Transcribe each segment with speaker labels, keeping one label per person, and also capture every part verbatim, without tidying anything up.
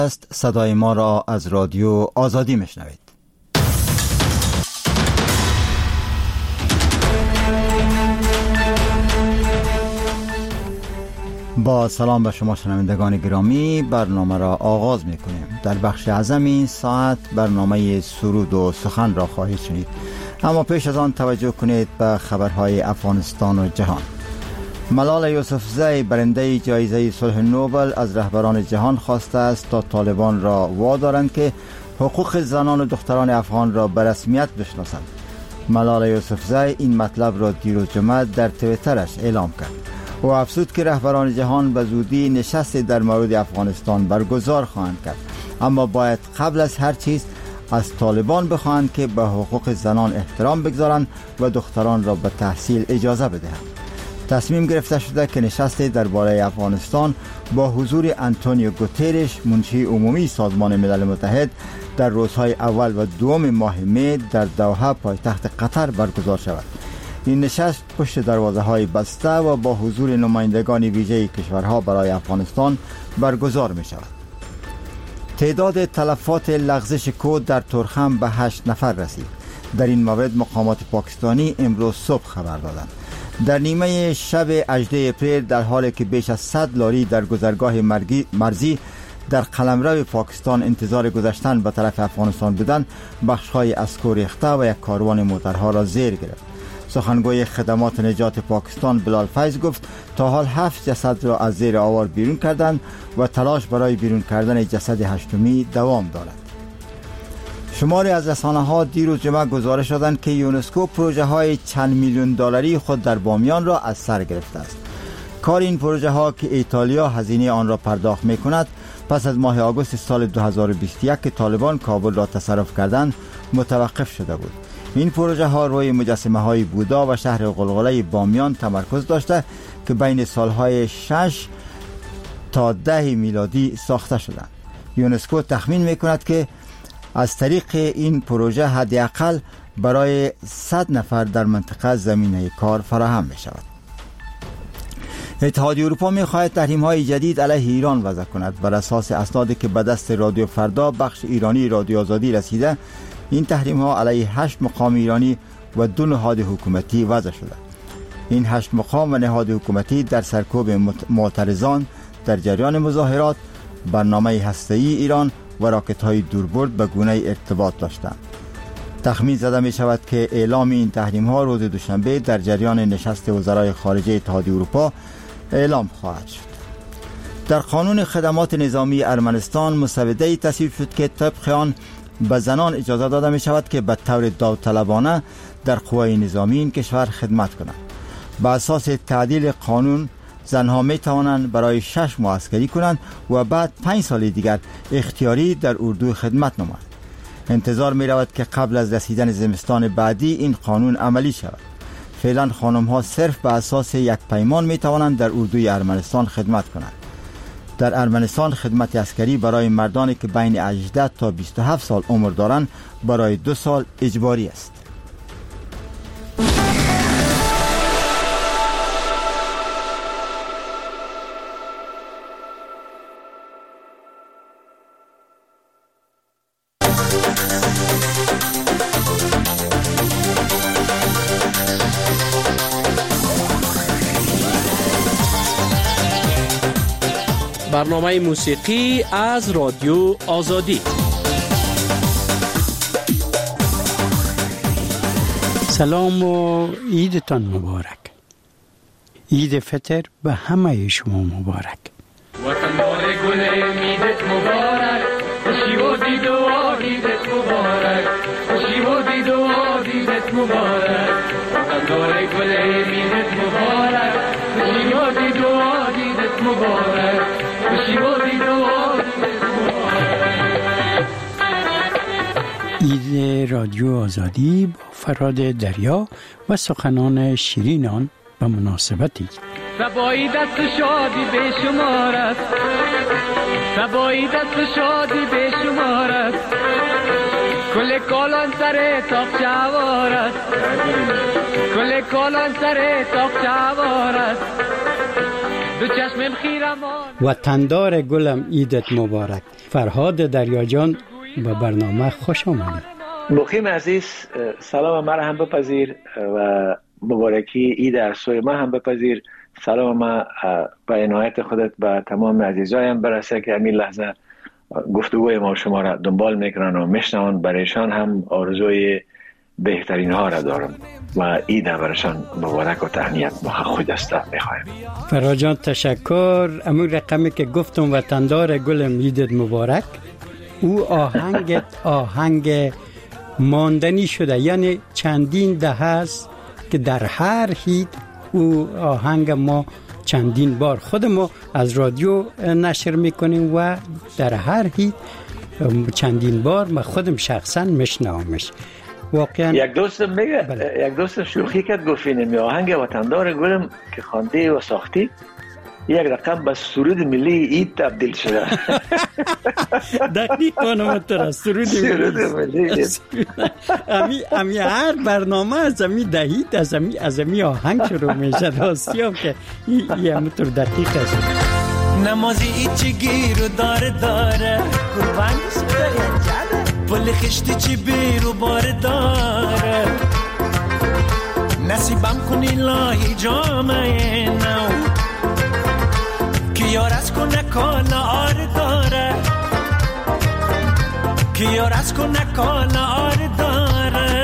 Speaker 1: است. صدای ما را از رادیو آزادی میشنوید. با سلام به شما شنوندگان گرامی، برنامه را آغاز میکنیم. در بخش اعظم این ساعت برنامه سرود و سخن را خواهید شنید، اما پیش از آن توجه کنید به خبرهای افغانستان و جهان. ملال یوسفزی برنده جایزه صلح نوبل از رهبران جهان خواسته است تا طالبان را وادارند که حقوق زنان و دختران افغان را به رسمیت بشناسند. ملال یوسفزی این مطلب را دیروز جمعه در توییترش اعلام کرد و افزود که رهبران جهان به زودی نشستی در مورد افغانستان برگزار خواهند کرد، اما باید قبل از هر چیز از طالبان بخواهند که به حقوق زنان احترام بگذارند و دختران را به تحصیل اجازه بدهند. تصمیم گرفته شده که نشستی درباره افغانستان با حضور آنتونیو گوترش، منشی عمومی سازمان ملل متحد، در روزهای اول و دوم ماه می در دوحه پایتخت قطر برگزار شود. این نشست پشت دروازه های بسته و با حضور نمایندگان ویژه کشورها برای افغانستان برگزار می شود. تعداد تلفات لغزش کود در تورخم به هشت نفر رسید. در این مورد مقامات پاکستانی امروز صبح خبر دادند. در نیمه شب هجدهم اپریل، در حالی که بیش از صد لاری در گذرگاه مرزی در قلمرو پاکستان انتظار گذشتن به طرف افغانستان بودند، بخش‌های اسکو ریخته و یک کاروان موترها را زیر گرفت. سخنگوی خدمات نجات پاکستان بلال فیض گفت تا حال هفت جسد را از زیر آوار بیرون کردند و تلاش برای بیرون کردن جسد هشتمی دوام دارد. شماری از رسانه‌ها دیروز جمعه گزارش دادند که یونسکو پروژه های چند میلیون دلاری خود در بامیان را از سر گرفته است. کار این پروژه ها که ایتالیا هزینه آن را پرداخت می کند، پس از ماه آگوست سال دو هزار و بیست و یک که طالبان کابل را تصرف کردند متوقف شده بود. این پروژه ها روی مجسمه های بودا و شهر غلغله بامیان تمرکز داشته که بین سالهای شش تا ده میلادی ساخته شدند. یونسکو تخمین می کند که از طریق این پروژه حداقل برای صد نفر در منطقه زمینه کار فراهم می شود. اتحادیه اروپا می خواهد تحریم های جدید علیه ایران وضع کند. بر اساس اسنادی که به دست رادیو فردا بخش ایرانی رادیو آزادی رسیده، این تحریم ها علیه هشت مقام ایرانی و دو نهاد حکومتی وضع شده. این هشت مقام و نهاد حکومتی در سرکوب معترضان در جریان مظاهرات، برنامه هسته‌ای ایران و راکت های دوربرد به گونه ارتباط داشتند. تخمین زده می شود که اعلام این تحریم ها روز دوشنبه در جریان نشست وزرای خارجه اتحادیه اروپا اعلام خواهد شد. در قانون خدمات نظامی ارمنستان مسوده تصویب شد که طبق آن به زنان اجازه داده می شود که به طور داوطلبانه در قوای نظامی این کشور خدمت کنند. به اساس تعدیل قانون، زنها می توانند برای شش ماه عسکری کنند و بعد پنج سال دیگر اختیاری در اردو خدمت نمایند. انتظار می رود که قبل از رسیدن زمستان بعدی این قانون عملی شود. فعلا خانم ها صرف به اساس یک پیمان می توانند در اردوی ارمنستان خدمت کنند. در ارمنستان خدمت عسکری برای مردانی که بین هجده تا بیست و هفت سال عمر دارند برای دو سال اجباری است.
Speaker 2: برنامه موسیقی از رادیو آزادی.
Speaker 3: سلام و عیدتان مبارک. عید فطر به همه شما مبارک.
Speaker 4: وطن دار گل عیدت مبارک، خوشی و دید و عیدت مبارک، خوشی و دید و عیدت مبارک. وطن دار گل عیدت مبارک، خوشی و دید و عیدت مبارک، خوشی و دید و عیدت مبارک.
Speaker 3: عید رادیو آزادی با فراد دریا و سخنان شیرینان به مناسبتی
Speaker 4: سبایی دست شادی به شمار است، سبایی دست شادی به شمار است، کل کالان سر تاق چوار است، کل کالان سر تاق چوار است، دو چشمم خیرمان
Speaker 3: وطندار گلم عیدت مبارک. فرهاد دریاجان به برنامه خوش آمدید.
Speaker 5: مقیم عزیز سلام مرا هم بپذیر و مبارکی عید از سوی ما هم بپذیر. سلام ما به عنایت خودت به تمام عزیزایم برسه که همین لحظه گفتگوی ما شما را دنبال میکنن و میشنون. برایشان هم آرزوی بهترین ها را دارم و عید برایشان مبارک و تهنیت با خود دسته میخوایم.
Speaker 3: فرهاد جان تشکر. امون رقمی که گفتم وطندار گلم عیدت مبارک، او آهنگت آهنگ ماندنی شده، یعنی چندین دهه است که در هر هیت او آهنگ ما چندین بار خود ما از رادیو نشر میکنیم و در هر هیت چندین بار ما خودم شخصا میشنومش. واقعا
Speaker 5: یک دوستم میگه بله. یک دوستم شوخی کرد گفت این آهنگ وطندار گلم که خوانده و ساختی یک رقم به سرود ملی عید تبدیل شده.
Speaker 3: دقیقاً همونطور سرود ملی. امی امی هر برنامه از امی دهید از امی از امی آهنگ شروع میشه. راستی هم که این همونطور دقیق است.
Speaker 6: نمازی ایچی گیر و داره داره قربانش داره پل خشتی چی بیر و بار داره نصیبم کنی لاهی جامعه نو کیار از کنه کالا آر داره کیار از کنه کالا آر داره.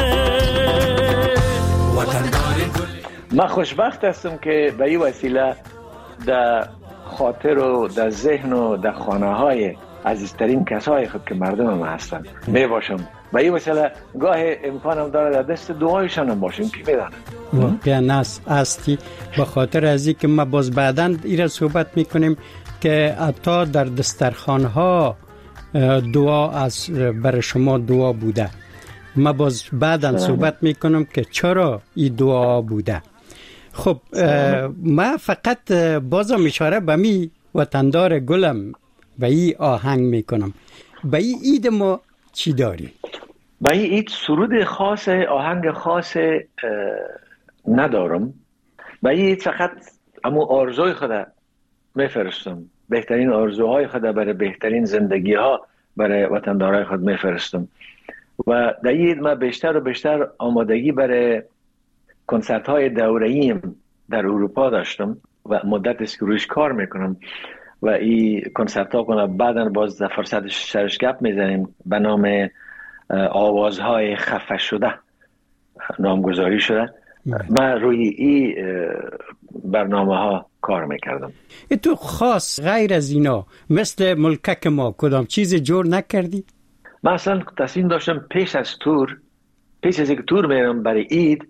Speaker 5: من خوشبخت هستم که به این وسیله در خاطر و در ذهن و در خانه های عزیزترین کسای خود که مردم ما هستن می باشم. به این وسیله گاه امکانم داره در دست دعایشان هم باشیم که میدانم.
Speaker 3: واقعا ناس هستی. به خاطر از این که ما باز بعداً ایره صحبت میکنیم که حتی در دسترخوان ها دعا از برای شما دعا بوده. ما باز بعداً صحبت میکنم که چرا این دعا بوده. خب ما فقط بازم اشاره به می وطندار گلم و این آهنگ میکنم. به این عید ما چی داری؟
Speaker 5: به این عید سرود خاص آهنگ خاص ندارم. به این عید فقط امو آرزوی خود میفرستم، بهترین آرزوهای خود برای بهترین زندگی ها برای وطندارای خود میفرستم. و در این عید ما بیشتر و بیشتر آمادگی برای کنسرت های دوره‌ایم در اروپا داشتم و مدت است که رویش کار میکنم و این کنسرت ها کنم بعداً باز در فرصت سرش گپ میزنیم. به نام آوازهای خفه شده نامگذاری شده. من روی این برنامه ها کار میکردم.
Speaker 3: ای تو خاص غیر از اینا مثل ملکک ما کدام چیز جور نکردی؟
Speaker 5: من اصلا تصمیم داشتم پیش از تور پیش از یک تور میرم برای عید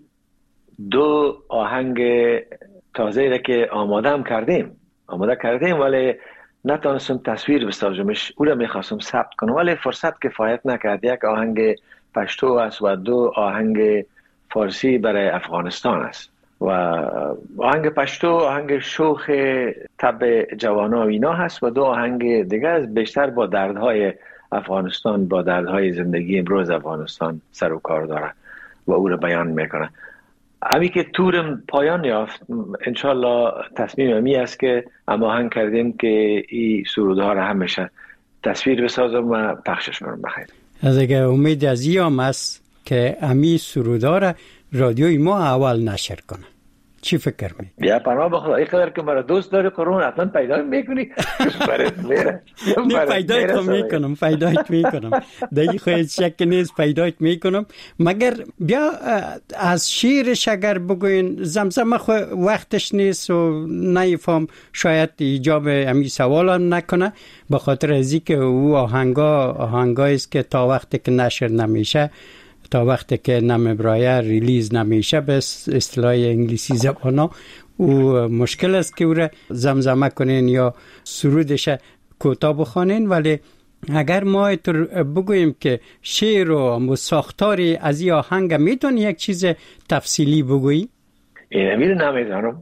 Speaker 5: دو آهنگ تازه را که آماده کردیم آماده کردیم ولی نتونستم تصویر بسازمش. او را میخواستم ثبت کنم ولی فرصت کفایت نکرد. یک آهنگ پشتو است و دو آهنگ فارسی برای افغانستان است و آهنگ پشتو آهنگ شوخ طب جوانا و اینا هست و دو آهنگ دیگه است بیشتر با دردهای افغانستان با دردهای زندگی امروز افغانستان سر و کار داره و او را بیان میکنه. همین که تورم پایان یافت انشالله تصمیم امی است که هماهنگ کردیم که این سرودها را همیشه تصویر بسازم و پخشش کنم. بخیر
Speaker 3: از اگه امید از ایام است که امی سرودها را رادیوی ما اول نشر کنه. چی فکر می؟
Speaker 5: بیا پناه بخدا ای قدر که مرا دوست داری قرون حتما پیدا میکنی. برات میره
Speaker 3: نه پیدایت میکنم پیدایت میکنم دیگه خواهد شک نیست پیدایت میکنم. مگر بیا از شیرش اگر بگوین زمزمه خو وقتش نیست و نیفهم شاید ایجاب امی سوال هم نکنه به خاطر ازی که او آهنگا آهنگایی است که تا وقتی که نشر نمیشه تا وقتی که نمبرایه ریلیز نمیشه به اصطلاح انگلیسی زبانا او مشکل است که او را زمزمه کنین یا سرودش کوتاه بخوانین. ولی اگر ما بگوییم که شعر و ساختاری از این آهنگ میتونی یک چیز تفصیلی بگویی؟
Speaker 5: اینه میره نمیدانم.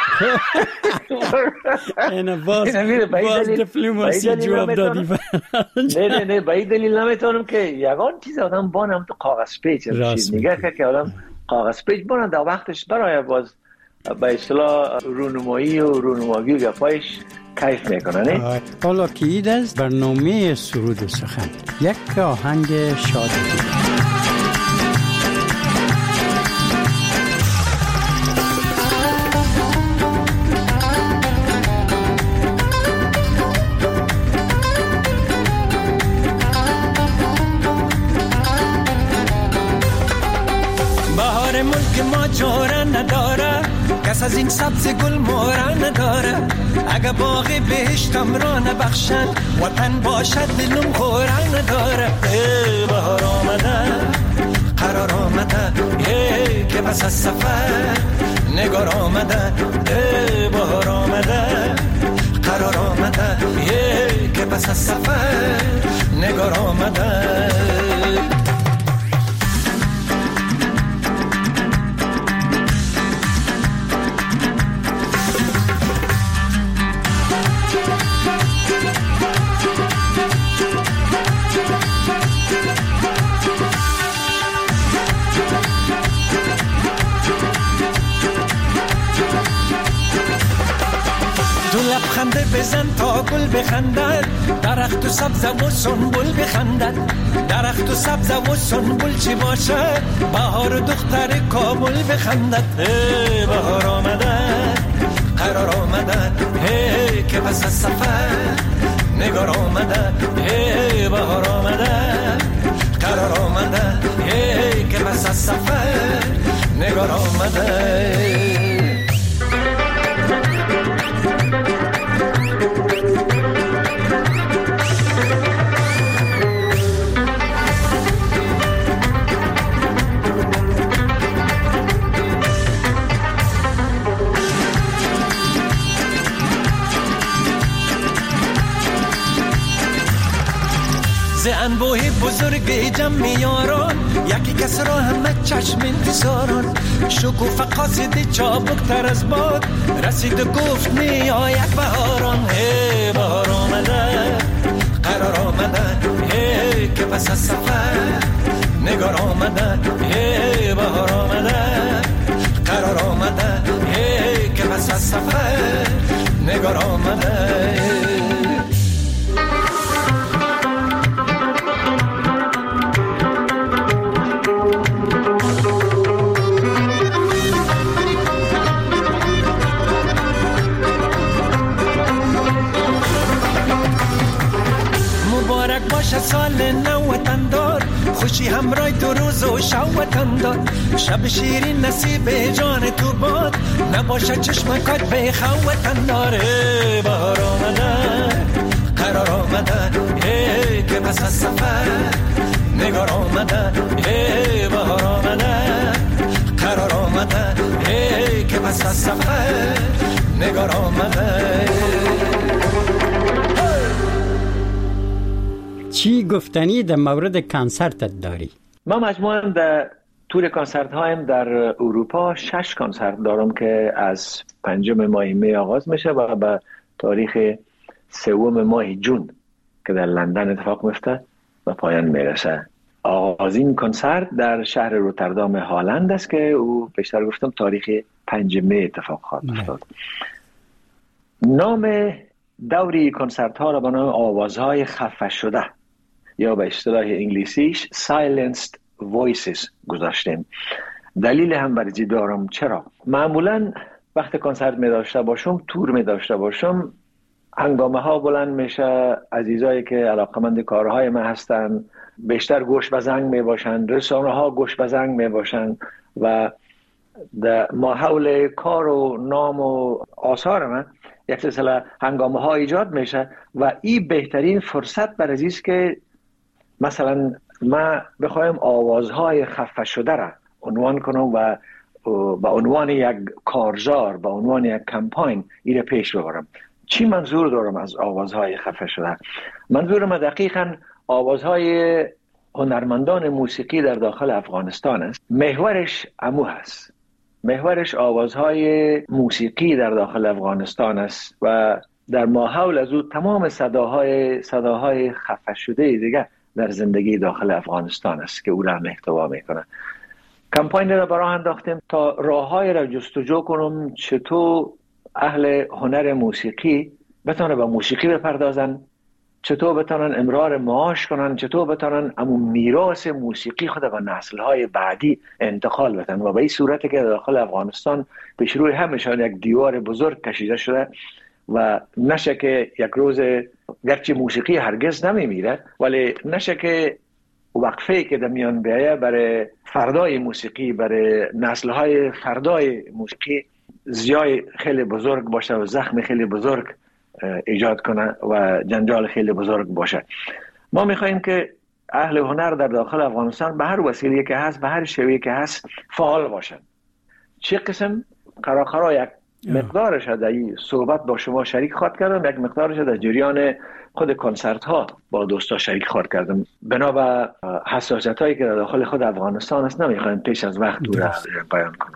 Speaker 3: اینه باز باز دیپلماسی جواب دادی.
Speaker 5: نه نه نه به این دلیل نمیتونم که یگان چیز آدم بانم تو کاغذ پیچ چیز نگه که آدم کاغذ پیچ بانم در وقتش برای باز به اصطلاح رونمایی و رونماگی و گپایش کیف میکنن.
Speaker 3: حالا که اید از برنامه سرود و سخن، یک آهنگ شادی.
Speaker 6: بهار ملک ما جوره نداره، کس از این سبز گل موره نداره. اگه باغ بهشتم را نبخشن، وطن باشد دلم خوره نداره. ای بهار آمده، قرار آمده، ای که بس از سفر نگار آمده. ای بهار آمده، قرار آمده، ای که بس از سفر نگار آمده. لبخنده بزن تا گل بخندد، درخت و سبز و سنبل بخندد. درخت و سبز و سنبل چی باشد، بهار دختر کابل بخندد. ای بهار آمده، قرار آمده، ای که پس از سفر نگار آمده. ای بهار آمده، قرار آمده، ای که پس از سفر نگار آمده. ز انبوه بزرگ جمع یاران، یکی کس را همه چشم انتظاران. شکوفه قاصد چابکتر از باد، رسید و گفت می آید بهاران. ای بهار آمده، قرار آمده، ای که پس از سفر نگار آمده. ای بهار آمده، قرار آمده، ای که پس از سفر نگار آمده. سال نو وطن دار، خوشی همراه تو روز و شب وطن دار. شب شیرین نصیب جان تو باد، نباشه چشمکات به خو وطن دار. ای بهار آمده، قرار آمده، ای که پس از سفر نگار آمده. ای بهار آمده، قرار آمده، ای که پس از سفر نگار آمده.
Speaker 3: چی گفتنی در مورد کنسرتت داری؟
Speaker 5: ما مجموعاً در تور کنسرت هایم در اروپا شش کنسرت دارم که از پنجم ماه می آغاز میشه و به تاریخ سوم ماه جون که در لندن اتفاق میفته و پایان میرسه. آغازین کنسرت در شهر روتردام هلند است که او پیشتر گفتم تاریخ پنجم می اتفاق خواهد افتاد. نام دوری کنسرت ها را به نام آوازهای خفه شده یا به اصطلاح انگلیسیش Silenced Voices گذاشتیم. دلیل هم برای دارم چرا؟ معمولا وقت کنسرت می داشته باشم، تور می داشته باشم، هنگامه ها بلند میشه، عزیزایی که علاقمند کارهای من هستن بیشتر گوش به زنگ می باشن، رسانه ها گوش به زنگ می باشن و در ماحول کار و نام و آثار من یک سلسله هنگامه ها ایجاد میشه و این بهترین فرصت برای است که مثلا ما بخوایم آوازهای خفه شده را عنوان کنم و به عنوان یک کارزار، به عنوان یک کمپاین این پیش ببرم. چی منظور دارم از آوازهای خفه شده؟ منظورم دقیقاً آوازهای هنرمندان موسیقی در داخل افغانستان است. محورش امو هست، محورش آوازهای موسیقی در داخل افغانستان است و در ماحول از او تمام صداهای صداهای خفه شده دیگه در زندگی داخل افغانستان است که او را محتوا میکنه. کمپاین را برای انداختیم تا راههای را جستجو کنم چطور اهل هنر موسیقی بتانه به موسیقی بپردازن، چطور بتانن امرار معاش کنن، چطور بتانن امون میراث موسیقی خود به نسل‌های بعدی انتقال بدن و به این صورتی که داخل افغانستان پیش روی همشان یک دیوار بزرگ کشیده شده و نشه که یک روز گرچه موسیقی هرگز نمیمیره ولی نشه که وقفه که در میان بیایه برای فردای موسیقی، برای نسل‌های فردای موسیقی زیای خیلی بزرگ باشه و زخم خیلی بزرگ ایجاد کنه و جنجال خیلی بزرگ باشه. ما میخواییم که اهل هنر در داخل افغانستان به هر وسیله که هست، به هر شیوهی که هست فعال باشن. چه قسم قراقرا یک مقدارش در این صحبت با شما شریک خواهد کردم، یک مقدارش در جریان خود کنسرت ها با دوستا شریک خواهد کردم. بنا به حساسیت هایی که در داخل خود افغانستان است نمیخوایم پیش از وقت او را بیان کنم.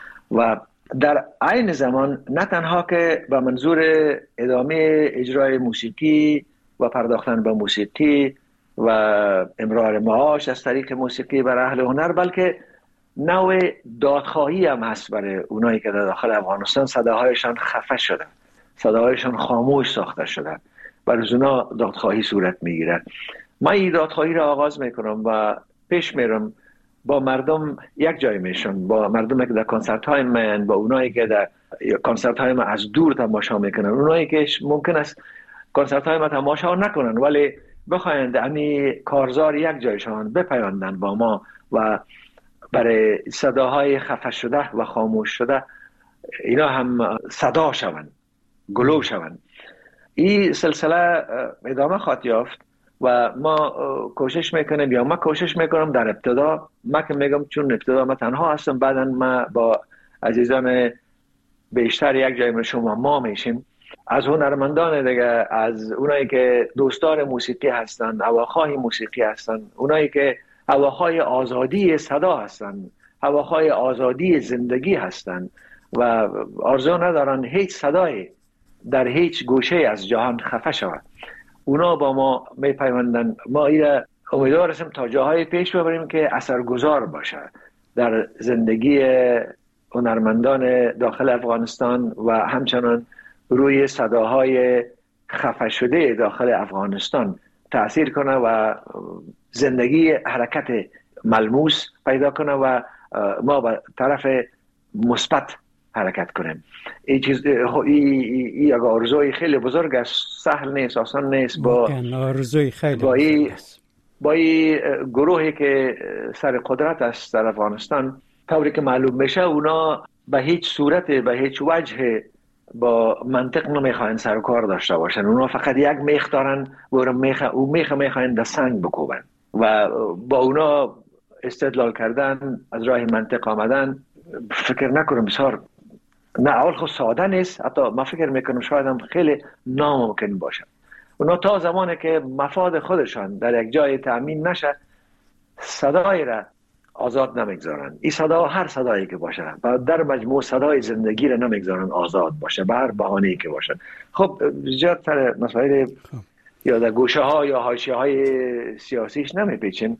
Speaker 5: و در عین زمان نه تنها که به منظور ادامه اجرای موسیقی و پرداختن به موسیقی و امرار معاش از طریق موسیقی برای اهل هنر، بلکه نوع دادخواهی هم هست برای اونایی که در داخل افغانستان صداهایشان خفه شده، صداهایشان خاموش ساخته شده، برای اونا دادخواهی صورت میگیره. من این دادخواهی را آغاز میکنم و پیش میرم با مردم یک جای میشن، با مردم که در کنسرت های من، با اونایی که در کنسرت های من از دور تماشا میکنن، اونایی که ممکن است کنسرت های من تماشا نکنن ولی بخواین امی کارزار یک جایشان بپیوندن با ما و برای صداهای خفه شده و خاموش شده اینا هم صدا شوند، گلو شوند. این سلسله ادامه خواهد یافت و ما کوشش میکنیم، یا ما کوشش میکنم در ابتدا، ما که میگم چون ابتدا ما تنها هستم، بعدا ما با عزیزان بیشتر یک جای من شما ما میشیم، از هنرمندان دیگه، از اونایی که دوستدار موسیقی هستن، هواخواه موسیقی هستن، اونایی که هواخواه آزادی صدا هستن، هواخواه آزادی زندگی هستن و آرزو ندارن هیچ صدایی در هیچ گوشه از جهان خفه شود، اونا با ما میپیوندن. ما ایره امیدوار هستیم تا جاهای پیش ببریم که اثرگذار باشه در زندگی هنرمندان داخل افغانستان و همچنان روی صداهای خفه شده داخل افغانستان تأثیر کنه و زندگی حرکت ملموس پیدا کنه و ما به طرف مثبت حرکت کنیم. این چیز این یک آرزوی خیلی بزرگ است، سهل نیست، آسان نیست. با
Speaker 3: آرزوی خیلی
Speaker 5: با این با این گروهی که سر قدرت است در افغانستان، طوری که معلوم میشه اونا به هیچ صورت، به هیچ وجه با منطق نمیخواین سر و کار داشته باشن. اونا فقط یک میخ دارن و اون میخ میخواین در سنگ بکوبن و با اونا استدلال کردن، از راه منطق آمدن فکر نکنم بسیار نه اول خود ساده نیست، حتی من فکر میکنم شاید هم خیلی ناممکن باشه. اونا تا زمانی که مفاد خودشان در یک جای تأمین نشه صدای را آزاد نمیگذارن. این صدا هر صدایی که باشه و در مجموع صدای زندگی را نمیگذارن آزاد باشه به هر بهانه‌ای که باشه. خب زیادتر مسائل یا در گوشه ها یا حاشیه های سیاسیش نمیپیچیم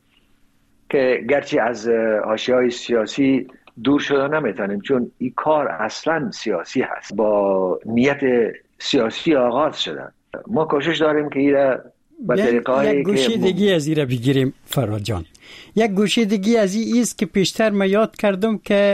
Speaker 5: که گرچه از حاشیه های سیاسی دور شده نمیتونیم، چون این کار اصلا سیاسی هست، با نیت سیاسی آغاز شده. ما کوشش داریم که ایره به طریقه هایی
Speaker 3: یک گوشه دیگی از ایره بگیریم فراد جان. یک گوشه دیگی از این است که پیشتر ما یاد کردم که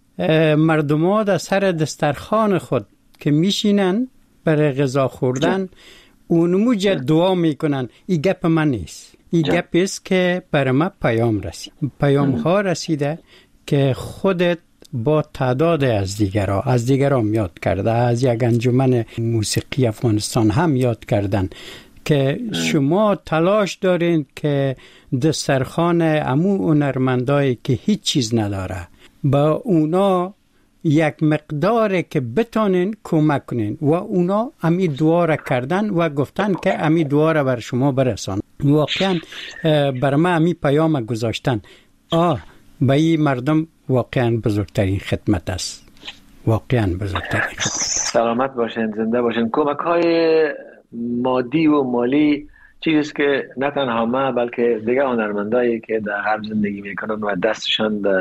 Speaker 3: مردم ها در سر دسترخوان خود که میشینن برای غذا خوردن اونموج دعا میکنن. این گپ من نیست، این گپ است که برای ما پیام رسید، پیام ها رسیده که خودت با تعداد از دیگرها از دیگران یاد کرده، از یک انجمن موسیقی افغانستان هم یاد کردن که شما تلاش دارین که دسترخوان امو هنرمندایی که هیچ چیز نداره با اونا یک مقدار که بتانین کمک کنین و اونا امی دعا را کردن و گفتن که امی دعا را بر شما برسان. واقعا بر ما امی پیام گذاشتن. آه به این مردم واقعا بزرگترین خدمت است، واقعا بزرگترین خدمت است.
Speaker 5: سلامت باشین، زنده باشین. کمک های مادی و مالی چیزی که نه تنها ما بلکه دیگه هنرمندایی که در غرب زندگی میکنن و دستشان در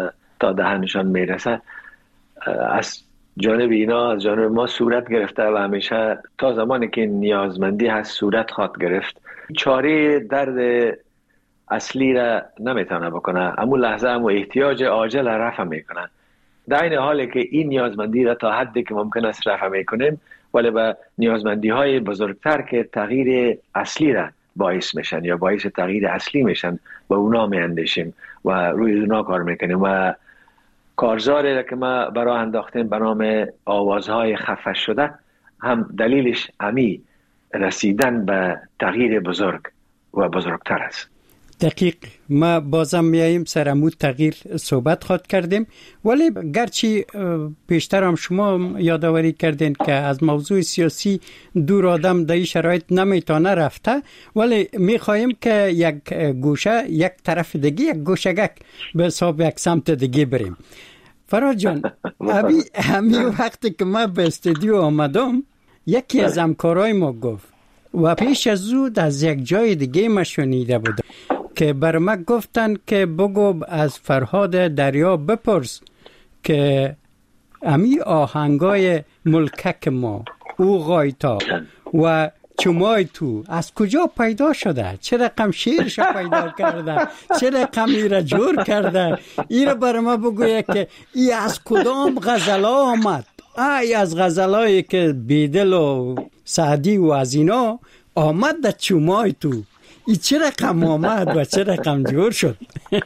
Speaker 5: تا دهنشان میرسه از جانب اینا از جانب ما صورت گرفته و همیشه تا زمانی که نیازمندی هست صورت خواد گرفت. چاره درد اصلی را نمیتونه بکنه، امو لحظه امو احتیاج عاجل رفع میکنه. در این حالی که این نیازمندی را تا حدی که ممکن است رفع میکنیم، ولی به نیازمندی های بزرگتر که تغییر اصلی را باعث میشن یا باعث تغییر اصلی میشن و اونا میاندیشیم و روی اونا کار میکنیم. و کارزاری را که ما برای انداختیم به نام آوازهای خفه شده هم دلیلش امی رسیدن به تغییر بزرگ و بزرگتر است.
Speaker 3: دقیق. ما بازم میاییم سر امو تغییر صحبت خواد کردیم، ولی گرچه پیشتر هم شما یادآوری کردین که از موضوع سیاسی دور آدم در این شرایط نمیتونه رفته، ولی میخواهیم که یک گوشه یک طرف دیگه یک گوشگک به حساب یک سمت دیگه بریم. فراز جان، همین وقتی که ما به استودیو آمدم یکی از همکارای ما گفت و پیش از زود از یک جای دیگه ما شنیده بودم که بر ما گفتن که بگو از فرهاد دریا بپرس که امی آهنگای ملکک ما، او غایتا و چمای تو از کجا پیدا شده، چه رقم شیرش پیدا کرده، چه رقم ایره جور کرده. ایره بر ما بگویه که ای از کدام غزلا آمد. ای از غزلایی که بیدل و سعدی و از اینا آمد در چمای تو. ای چه رقم آمد و چه رقم جور شد.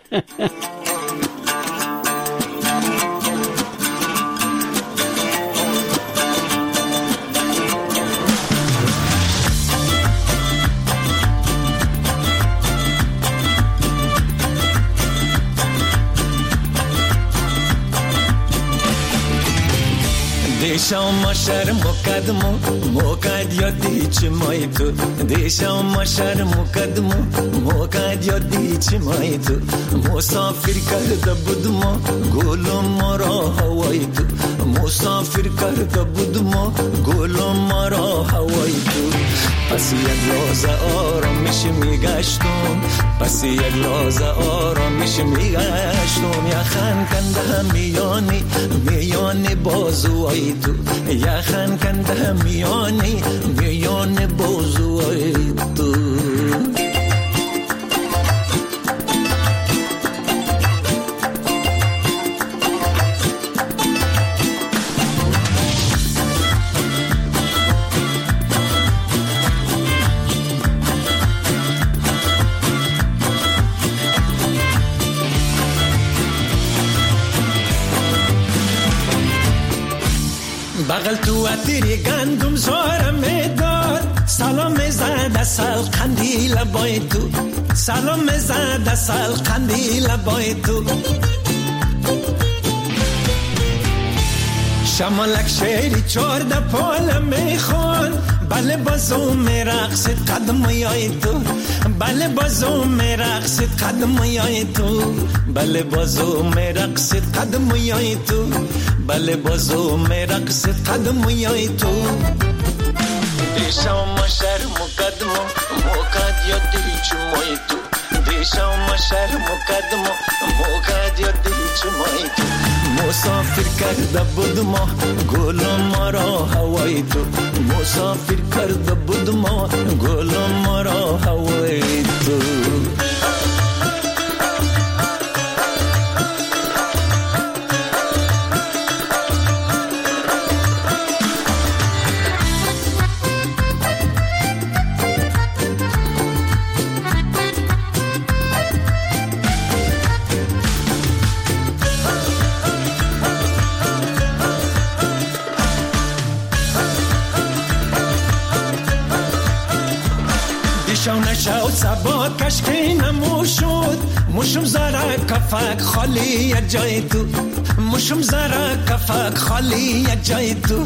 Speaker 6: دیشا ما شهر مقدمو موقعد یادی چی مای تو، دیشا ما شهر مقدمو موقعد یادی چی مای تو، مسافر کرده بود ما گلم ما را هوای تو، مسافر کرده بود ما گلم ما را هوای تو. پس یک لحظه آرامش میگشتم، پس یک لحظه آرامش میگشتم، یخن کنده میانی میانی بازوی تو، یخن کنده میانی میانی بازوی تو. بغل تو اتری گندم زارم میدار، سلام زد سال قندیل بای تو، سلام زد سال قندیل بای تو. شمالک شیری چارده پال میخوان، بله بازو میرقصد قدم یای تو، بله بازو میرقصد قدم یای تو، بله بازو میرقصد قدم یای تو، بله بازو میرقصد قدم یای تو. دیشا ما شهر مقدمو موقعد یادی چمای تو، دیشا ما شهر مقدمو موقعد یادی چمای تو، مسافر کرده بود ما گلم ما را هوای تو، مسافر کرده بود ما گلم ما را هوای تو. شاو سبا کشکی نمو شد، مشم زره کفک خالی یک جای تو، مشم زره کفک خالی یک جای تو.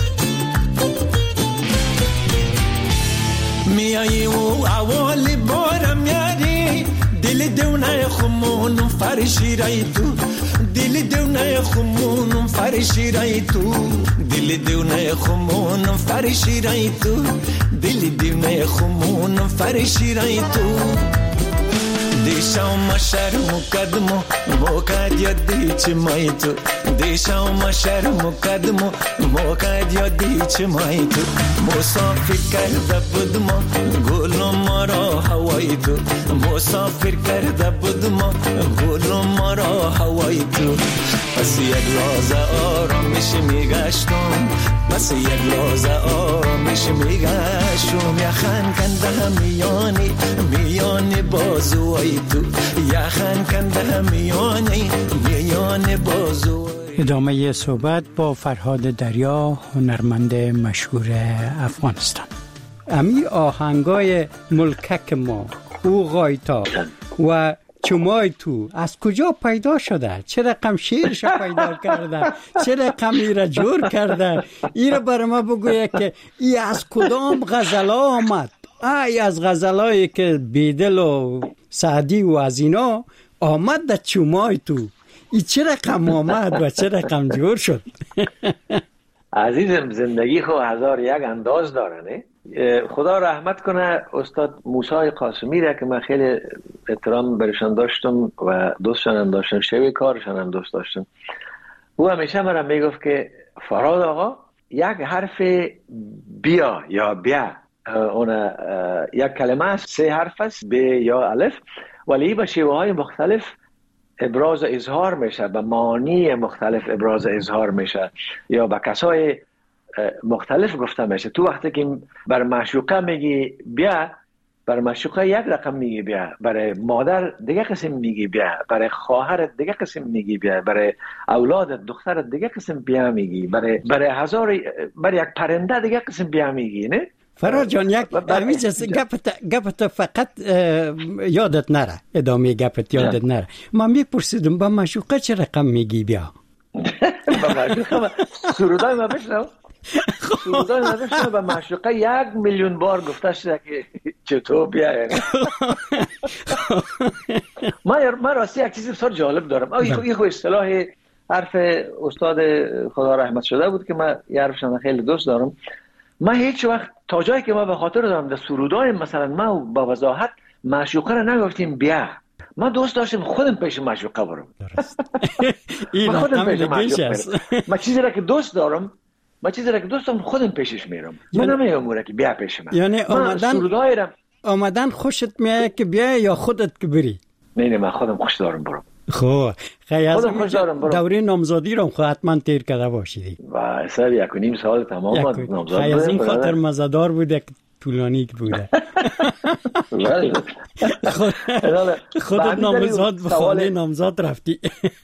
Speaker 6: میایی و اولی بارم یاری، دل دونه خمونم فرشی رای تو، دل دونه خمونم فرشی رای تو، دل دونه خمونم فرشی رای تو، دل دونه خمونم فرشی رای تو. دیشا ما شرم و قدم و موقع یادی چه مای تو دیشا ما شرم و قدم و موقع یادی چه مای تو مسافر کرده بود ما گل ما را هوای تو مسافر کرده بود ما گل ما را هوای تو پس یک لحظه آرامش میگشتم پس یک لحظه آرامش میگشتم یخن کنده میانی میانی بازوی تو یخن کنده میانی میانی بازوی.
Speaker 3: ادامه صحبت با فرهاد دریا، هنرمند مشهور افغانستان. امی آهنگای ملکک ما، او غایتا و چمای تو از کجا پیدا شده؟ چه رقم شعرش پیدا کرده؟ چه رقم ایره جور کرده؟ ایره بر ما بگویه که ای از کدام غزلا آمد؟ ای از غزلایی که بیدل و سعدی و از اینا آمد در چمای تو. ای چه رقم آمد و چه رقم جور شد؟
Speaker 5: عزیزم زندگی خو هزار یک انداز داره نه؟ خدا رحمت کنه استاد موسی قاسمی را که من خیلی احترام برشان داشتم و دوستشان هم داشتم، شوی کارشان هم دوست داشتم. او همیشه مرا میگفت که فرهاد آقا یک حرف بیا یا بیا اون یک کلمه است، سه حرف است، ب یا الف، ولی به شیوه های مختلف ابراز اظهار میشه، به معانی مختلف ابراز اظهار میشه یا به کسای مختلف گفته میشه. تو وقتی که بر معشوقه میگی بیا، بر معشوقه یک رقم میگی بیا، برای مادر دیگه قسم میگی بیا، برای خواهرت دیگه قسم میگی بیا، برای اولادت دخترت دیگه قسم بیا میگی، برای برای هزار برای یک پرنده دیگه قسم بیا میگی. نه
Speaker 3: فرهاد جان، یک همیشه گپت گپت فقط یادت نره، ادامه گپت یادت نره. من میپرسیدم با معشوقه چه رقم میگی بیا؟
Speaker 5: با معشوقه سرودای ما بشنو سرودای ما بشنو با معشوقه یک میلیون بار گفته شده که چطور بیا. یعنی من من راستی یک چیزی بسیار جالب دارم. این خو اصطلاح حرف استاد خدا رحمت شده بود که من یه حرفشان خیلی دوست دارم. من هیچ وقت تا جایی که ما به خاطر دارم در سرودای مثلا ما با وضاحت معشوقه رو نگفتیم بیا. من دوست داشتم خودم پیش معشوقه برم.
Speaker 3: این
Speaker 5: خودم پیش
Speaker 3: معشوقه
Speaker 5: برم. من چیزی را که دوست دارم من چیزی را که دوست دارم خودم پیشش میرم. من نمیگم که بیا پیش من.
Speaker 3: یعنی آمدن آمدن خوشت میاد که بیا یا خودت که بری؟
Speaker 5: نه نه من خودم خوش دارم برم.
Speaker 3: خب خیلی از دوره نامزادی رو خود حتما تیر کرده باشیدی
Speaker 5: و سر یک و نیم سال تمام نامزاد.
Speaker 3: خیلی از این خاطر مزدار بوده که طولانی بوده. خودت نامزاد به خانه نامزاد رفتی.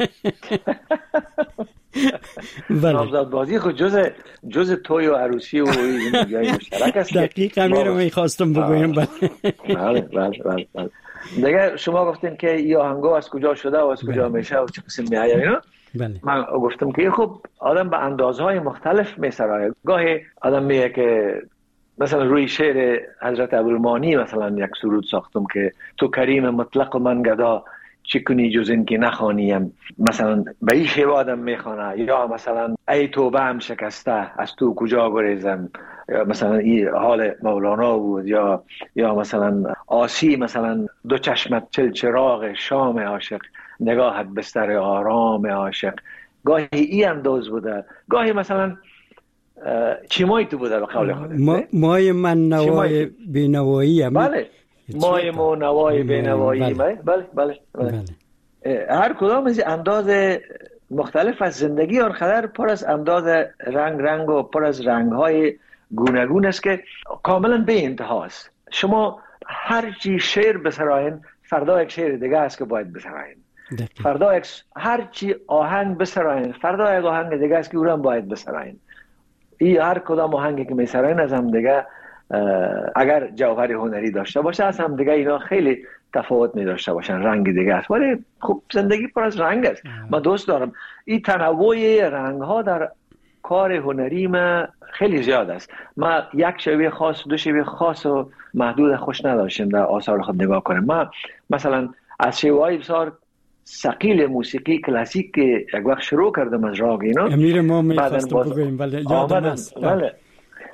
Speaker 5: نامزاد بازی خود جز جز توی و عروسی و زندگی مشترک است.
Speaker 3: دقیق همین رو میخواستم بگویم.
Speaker 5: بله بله بله. دیگه شما گفتین که این آهنگا از کجا شده و از کجا میشه و چه قسم میآید اینا. من گفتم که خب آدم به اندازهای مختلف میسرایه. گاهی آدم میگه که مثلا روی شعر حضرت ابوالمانی مثلا یک سرود ساختم که تو کریم مطلق و من گدا چی کنی جز این که نخوانیم. مثلا به این شیوه آدم میخوانه. یا مثلا ای توبه هم شکسته از تو کجا گریزم. یا مثلا این حال مولانا بود. یا یا مثلا آسی مثلا دو چشمت چل چراغ شام عاشق نگاهت بستر آرام عاشق. گاهی این انداز بوده. گاهی مثلا چیمای تو بوده به قول خودت.
Speaker 3: ما مای من نوای بینوایی.
Speaker 5: بله مای ما نوای بینوایی. بله بله بله, بله. هر کدام از انداز مختلف از زندگی آن خدر پر از انداز رنگ رنگ و پر از رنگ های گوناگون است که کاملا به انتهاست. شما هر چی شعر بسراین فردا یک شعر دیگه است که باید بسراین. فردا یک هر چی آهنگ بسراین فردا یک آهنگ دیگه است که اون باید بسراین. این هر کدام آهنگی که میسراین از هم دیگه اگر جوهر هنری داشته باشه از هم دیگه اینا خیلی تفاوت می داشته باشن، رنگ دیگه است. ولی خب زندگی پر از رنگ است. من دوست دارم این تنوع رنگ ها در کار هنری ما خیلی زیاد است. ما یک شیوه خاص دو شیوه خاص و محدود خوش نداشتیم در آثار خود نگاه کنیم. ما مثلا از شیوه های بسیار ثقیل موسیقی کلاسیک که یک وقت شروع کردم از راگ اینا
Speaker 3: امیر ما میخواستم بگویم ولی یادم است.
Speaker 5: بله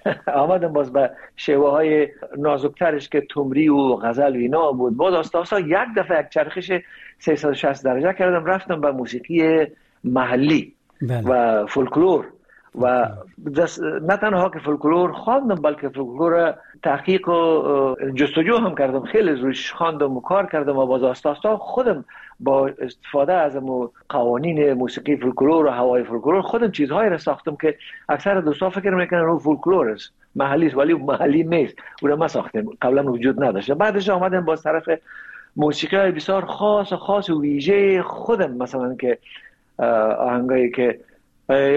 Speaker 5: آمدم باز به شیوه های نازکترش که تمری و غزل و اینا بود. باز آستا یک دفعه یک چرخش سیصد و شصت درجه کردم، رفتم به موسیقی محلی بله. و فولکلور و نه تنها که فولکلور خواندم بلکه فولکلور تحقیق و جستجو هم کردم، خیلی روش خواندم و کار کردم و باز آستا آستا خودم با استفاده از قوانین موسیقی فولکلور و هوای فولکلور خودم چیزهایی را ساختم که اکثر دوستا فکر میکنن اون فولکلور است، محلی است، ولی محلی نیست. اون را ما ساختیم، قبلا وجود نداشت. بعدش آمدم با طرف موسیقی های بسیار خاص و خاص و ویژه خودم، مثلا که آهنگایی که ای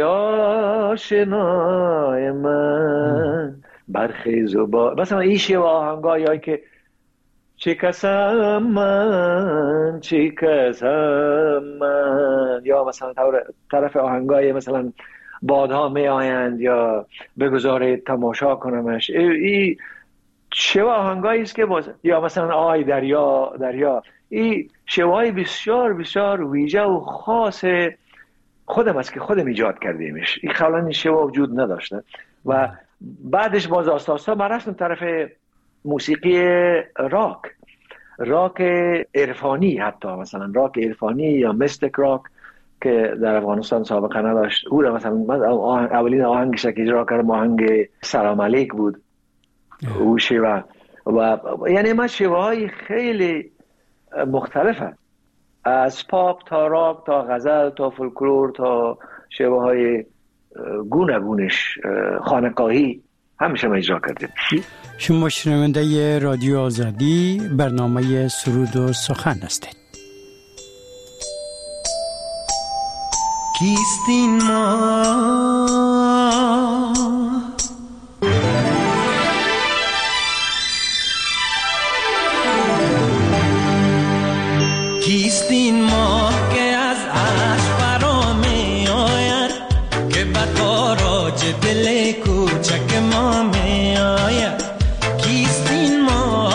Speaker 5: آشنای من برخیز و با مثلا این شیوه آهنگایی که چه کسم من چه کسم من، یا مثلا طرف آهنگای مثلا بادها می آیند یا بگذارید تماشا کنمش، این شیوه آهنگایی است که باز، یا مثلا آی دریا دریا، این شیوه بسیار بسیار ویژه و خاص خودم است که خودم ایجاد کردیمش. این قبلا این شیوه وجود نداشته و بعدش باز آستا آستا من رفتم طرف موسیقی راک، راک عرفانی، حتی مثلا راک عرفانی یا میستیک راک که در افغانستان سابقه نداشت. او را مثلا من اولین آهنگش که اجرا کردم آهنگ سلام علیک بود او شیوه، و یعنی من شیوه های خیلی مختلفه، از پاپ تا راک تا غزل تا فولکلور تا شیوه های گونه گونش خانقاهی همیشه ما اجرا کردیم.
Speaker 3: شما شنونده رادیو آزادی، برنامه سرود و سخن هستید.
Speaker 6: کیستین ما کیستین ما که از عرش فرا می آید، که به تاراج دل کوچک ما می آید. کیستین ما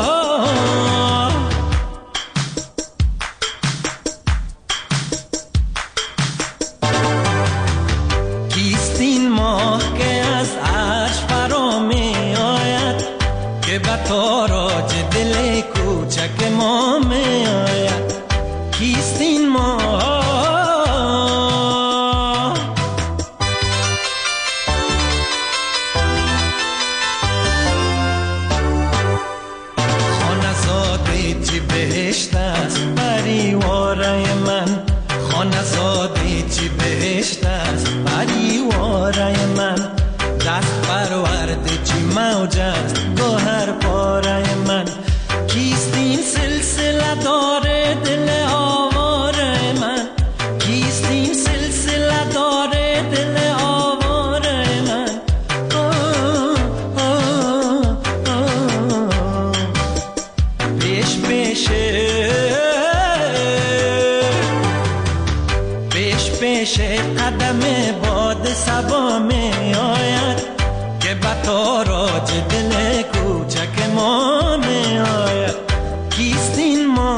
Speaker 6: کیستین ما که از عرش فرا می آید، که به تاراج دل کوچک ما می آید. کیستین ما خانزاده چی بهشت است پریواره من، خانزاده چی بهشت است پریواره من. دست پرورده چی موج است گوهر پاره من. کیستین سلسله داره دل آواره من، کیستین سلسله داره دل آواره من. آه آه آه پیش پیشه پیش پیشه قدم باد صبا می آید، که به تاراج دل کوچک ما می آید. کیستین ما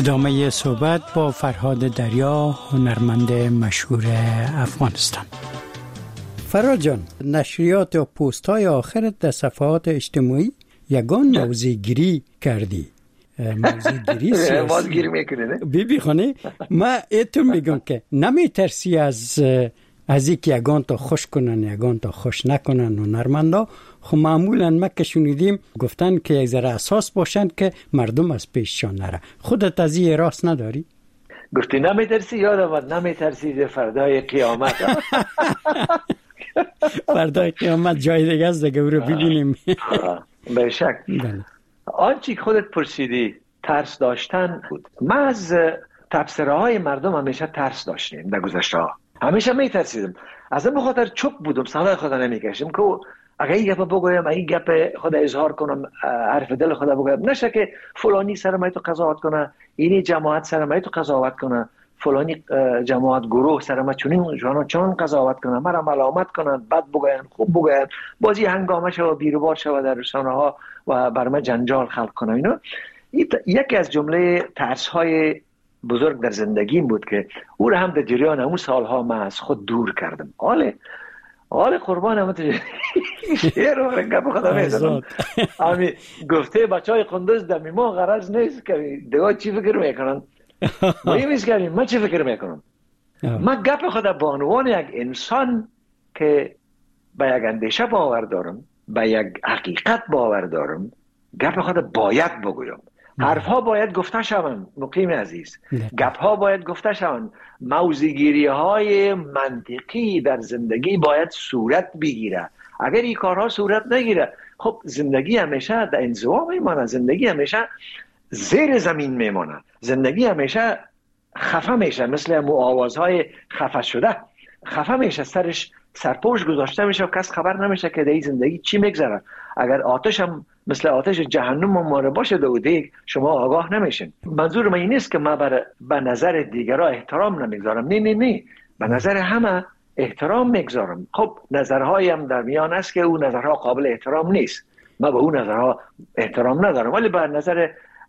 Speaker 3: ادامه صحبت با فرهاد دریا، هنرمند مشهور افغانستان. فرهاد جان، نشریات و پست های آخرت در صفحات اجتماعی یگان موضوع گیری کردی. موضوع گیری سیاسی
Speaker 5: باز گیری میکنه نه؟
Speaker 3: بی بی خانه ما ایتون میگم که نمی ترسی از از یک یگان تا خوش کنن یگان تا خوش نکنن هنرمندا. خب معمولا ما که شنیدیم گفتن که یک ذره اساس باشن که مردم از پیششان نره. خودت از این راست نداری؟
Speaker 5: گفتی نمی ترسی؟ یادم آمد نمی ترسی فردای قیامت.
Speaker 3: فردای قیامت جای دیگه است دیگه، او رو ببینیم.
Speaker 5: به شک. آنچه خودت پرسیدی ترس داشتن بود. ما از تبصره های مردم همیشه ترس داشتیم در گذشته ها. همیشه می ترسیدم. از این بخاطر چوب بودم، صدای خدا نمی کشم که اگه این گپ بگویم، این گپ خدا اظهار کنم، حرف دل خدا بگویم، نشه که فلانی سر ما تو قضاوت کنه، اینی جماعت سر ما تو قضاوت کنه، فلانی جماعت گروه سر ما چونین جوانان چون قضاوت کنه، مرا ملامت کنن، بد بگوین، خوب بگوین، بازی هنگامه شو بیروبار شو در رسانه ها و بر ما جنجال خلق کنه. اینا یکی از جمله ترس های بزرگ در زندگیم بود که او را هم در جریان اون سالها من از خود دور کردم. حاله حاله قربان هم تو شیر و رنگه خدا میزنم. امی گفته بچه های قندوز دمی ما غرض نیست که دیگه چی فکر میکنن، مهم ایست که من چی فکر میکنم. من گپ خدا به عنوان یک انسان که به یک اندیشه باور دارم، به یک حقیقت باور دارم، گپ خدا باید بگویم. حرف ها باید گفته شوند مقیم عزیز، گپ ها باید گفته شوند، موضوعگیری های منطقی در زندگی باید صورت بگیره. اگر این کارها صورت نگیره خب زندگی همیشه در انزوا میمانه، زندگی همیشه زیر زمین میمانه، زندگی همیشه خفه میشه، مثل مو آوازهای خفه شده خفه میشه، سرش سرپوش گذاشته میشه و کس خبر نمیشه که در این زندگی چی میگذره. اگر آتش هم مثل آتش جهنم ماره باشه دو دیگ شما آگاه نمیشین. منظور من این نیست که من بر به نظر دیگرها احترام نمیگذارم، نه نه نه، به نظر همه احترام میگذارم. خب نظرهایم در میان است که اون نظرها قابل احترام نیست، من به اون نظرها احترام ندارم، ولی به نظر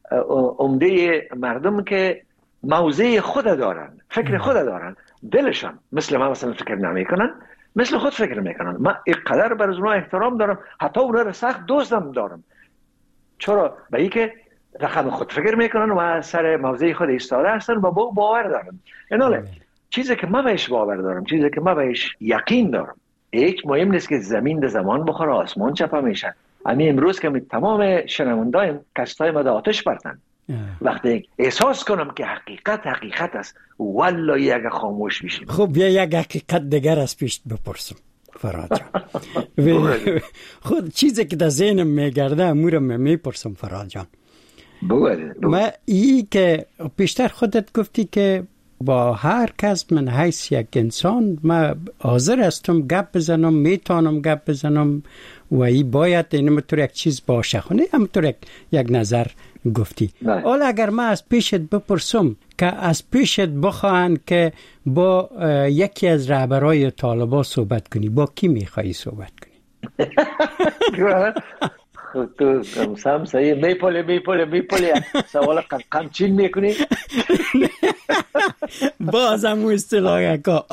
Speaker 5: عمده مردم که موضع خود دارن، فکر خود دارن، دلشان مثل من مثلا فکر نمیکنن، مثل خود فکر میکنن. من اینقدر بر اونها احترام دارم، حتی اونها را سخت دوستم دارم. چرا؟ به این که رقم خود فکر میکنن و سر موضع خود ایستاده هستن و با باور دارن. ایناله چیزی که من بهش باور دارم، چیزی که من بهش یقین دارم، هیچ مهم نیست که زمین ده زمان بخوره، آسمان چپه میشه. همین امروز که تمام شنوندایم کستای ما آتش برتن، وقتی احساس کنم که حقیقت حقیقت است والله اگه خاموش بشیم.
Speaker 3: خب بیا یک حقیقت دیگر از پیش بپرسم فرهاد جان. خود چیزی که در ذهنم میگرده امورم میپرسم فرهاد جان.
Speaker 5: بگوید.
Speaker 3: ما ای که پیشتر خودت گفتی که با هر کس من حیث یک انسان من حاضر هستم گپ بزنم، میتونم گپ بزنم و ای باید اینم طور یک چیز باشه. خونه همطور یک, یک نظر گفتی. حالا اگر من از پیشت بپرسم که از پیشت بخواهن که با یکی از رهبرای طالبان صحبت کنی، با کی میخوایی صحبت کنی؟
Speaker 5: خود تو سم سایی میپوله میپوله میپوله سوال قمچین میکنی؟
Speaker 3: باز همو اصطلاح که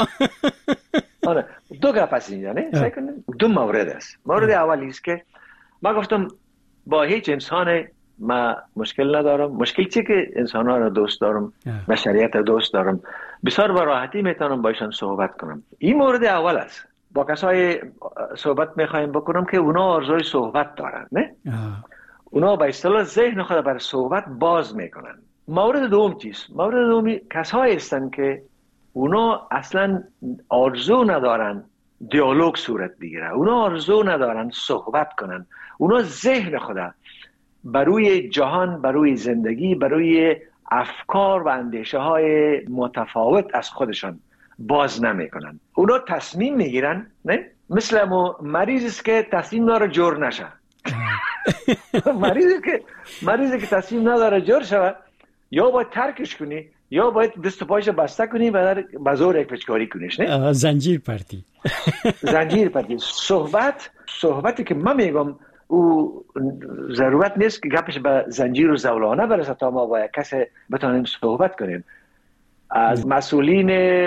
Speaker 5: دو گپ هست اینجا نه؟ دو مورد است. مورد اولی است که ما گفتم با هیچ انسان ما مشکل ندارم. مشکل چیه که انسان ها را دوست دارم، بشریت را دوست دارم، بسیار با راحتی میتونم باشن صحبت کنم. این مورد اول است. با کسای صحبت میخوایم بکنم که اونا آرزوی صحبت دارن، نه؟ اونا با اصطلاح ذهن خود بر صحبت باز میکنن. مورد دوم چیست؟ مورد دومی کسایی هستن که اونا اصلا آرزو ندارن دیالوگ صورت بگیره، اونا آرزو ندارن صحبت کنن، اونا ذهن خدا بروی جهان، بروی زندگی، بروی افکار و اندیشه های متفاوت از خودشان باز نمی کنن. اونا تصمیم میگیرن، نه؟ مثل مریضی است که تصمیم داره جور نشه. مریضی که مریضی که تصمیم نداره جور شود، یا باید ترکش کنی یا باید دست و پایش بسته کنی و در بازور یک پچکاری کنیش، نه؟
Speaker 3: زنجیر پرتی.
Speaker 5: زنجیر پرتی. صحبت صحبتی که من میگم او ضرورت نیست که گپش به زنجیر و زولانه برسه تا ما با یک کس بتانیم صحبت کنیم. از مسئولین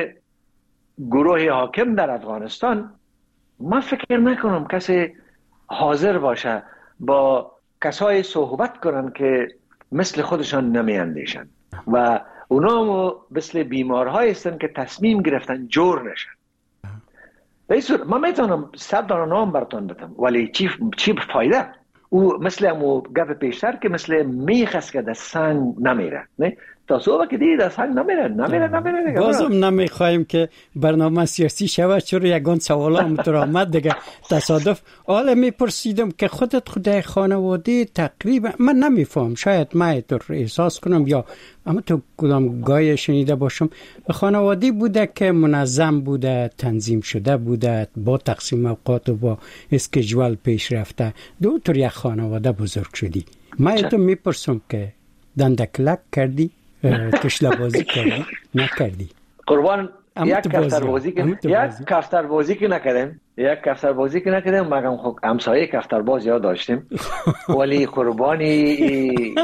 Speaker 5: گروه حاکم در افغانستان ما فکر نکنم کسی حاضر باشه با کسای صحبت کنن که مثل خودشان نمی اندیشن و اونا مثل بیمارهای هستن که تصمیم گرفتن جور نشن. به این صورت ما میتونم صد دانه نام براتون بدم ولی چی چی فایده؟ او مثل امو گپ پیشتر که مثل میخ است که در سنگ نمیره، نه تا صبح که دیگه در سنگ نمیره نمیره نمیره دیگه.
Speaker 3: بازم نمیخوایم که برنامه سیاسی شود، چرا یگان سوالا هم تو آمد دیگه تصادف. حالا میپرسیدم که خودت خدای خانواده تقریبا من نمیفهم، شاید من تو احساس کنم یا اما تو کدام گای شنیده باشم، خانواده بوده که منظم بوده، تنظیم شده بوده، با تقسیم اوقات و با اسکیجول پیش رفته، دو طور یک خانواده بزرگ شدی. من تو میپرسم که دندکلک کردی؟ کشلا بازی کردی؟ نکردی؟
Speaker 5: قربان یک کفتر بازی که یک کفتر بازی که نکردیم یک کفتر بازی که نکردیم مگم خب همسایه کفتر باز یاد داشتیم ولی قربانی ای,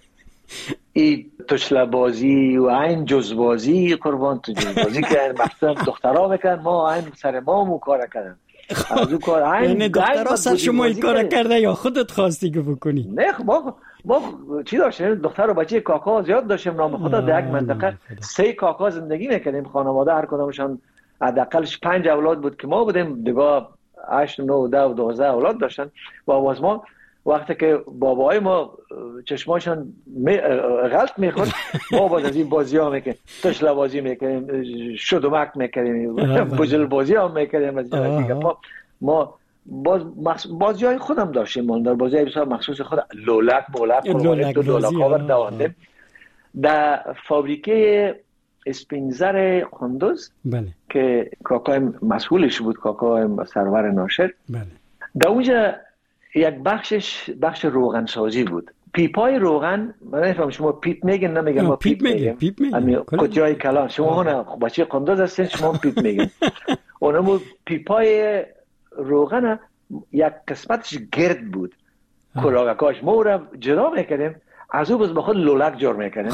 Speaker 5: ای تشلا بازی و این جز بازی قربان تو جز بازی که مثلا دخترها میکن ما این سر ما مو کار کردن از اون کار این
Speaker 3: یعنی دخترها سر شما این کار کرده یا خودت خواستی که بکنی؟
Speaker 5: نه ما ما چی داشتیم دختر و بچه کاکا زیاد داشتیم نام خدا در یک منطقه سه کاکا زندگی میکردیم، خانواده هر کدامشان حداقلش پنج اولاد بود که ما بودیم دیگه هشت نه ده و دوازده اولاد داشتن و آواز ما وقتی که بابای ما چشماشان می غلط میخورد ما باز از این بازی ها میکنیم، تشلا بازی میکنیم، شدومک میکنیم، بجل بازی ها میکنیم از ما ما باز مخص... بازی های خودم داشتیم من در بازی های بسیار مخصوص خود لولک بولک
Speaker 3: لولک
Speaker 5: دو لولک ها دوانده در فابریکه اسپینزر قندوز
Speaker 3: بله. که
Speaker 5: کاکای مسئولش بود کاکای سرور ناشر
Speaker 3: بله.
Speaker 5: در اونجا یک بخشش بخش روغن سازی بود، پیپای روغن من نفهم شما پیپ میگن نمیگن ما پیپ میگن
Speaker 3: پیپ میگن
Speaker 5: کجای کلان شما هونه بچه قندوز هستین شما پیپ میگن اونمو پیپای روغن یک قسمتش گرد بود کلاگکاش ما رو جدا میکنیم از او بز بخود لولک جور میکنیم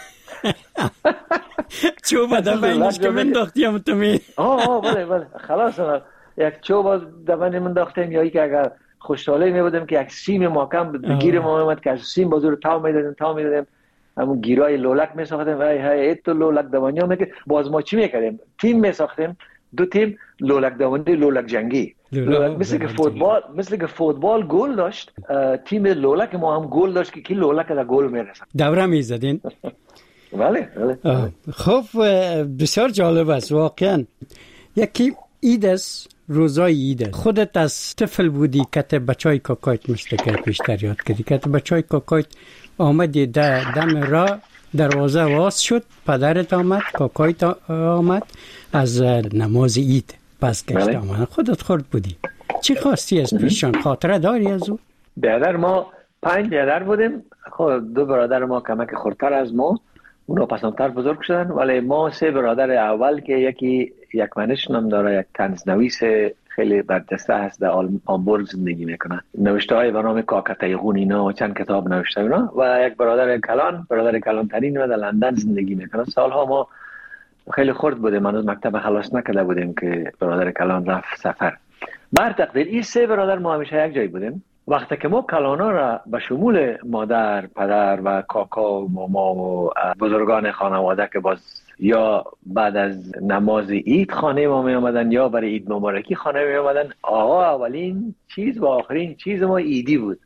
Speaker 3: چوب دفعینش که من داختیم تو می
Speaker 5: آه آه بله بله خلاص یک چوب دفعینی من داختیم یا ای که اگر خوشحاله می بودیم که یک سیم محکم بگیر ما اومد که از سیم بازو رو تاو میدادیم تاو میدادیم همون گیرای لولک میساختیم وای های ایت لولک دوانیا میگه باز ما چی میکردیم تیم میساختیم دو تیم لولک دوانی لولک جنگی لولک مثل که فوتبال مثل که فوتبال گل داشت تیم لولک ما هم گل داشت که کی لولک در گل میرسه
Speaker 3: دوره میزدین
Speaker 5: بله بله
Speaker 3: خب بسیار جالب است واقعا. یکی عید است، روزای عید خودت از طفل بودی که بچای کاکایت مثل که پیشتر یاد کردی که بچای کاکایت آمدی در دم را دروازه واز شد، پدرت آمد کاکایت آمد از نماز عید پس گشت آمد، خودت خورد بودی چی خواستی از پیشان؟ خاطره داری از او؟
Speaker 5: برادر ما پنج برادر بودیم، خب دو برادر ما کمک خردتر از ما اونا پسندتر بزرگ شدن ولی ما سه برادر اول که یکی یک منش نام داره یک طنزنویس خیلی برجسته هست در آمبورگ زندگی میکنه، نوشته های به نام کاکتایغون اینا و چند کتاب نوشته اینا و یک برادر کلان برادر کلان ترین و در لندن زندگی میکنه. سالها ما خیلی خرد بودیم، من از مکتب خلاص نکرده بودیم که برادر کلان رفت سفر. بر تقدیر این سه برادر ما همیشه یک جای بودیم. وقتی که ما کلانا را به شمول مادر، پدر و کاکا و ماما و بزرگان خانواده که باز یا بعد از نماز عید خانه ما می آمدن یا برای عید مبارکی خانه می آمدن، آقا اولین چیز و آخرین چیز ما عیدی بود.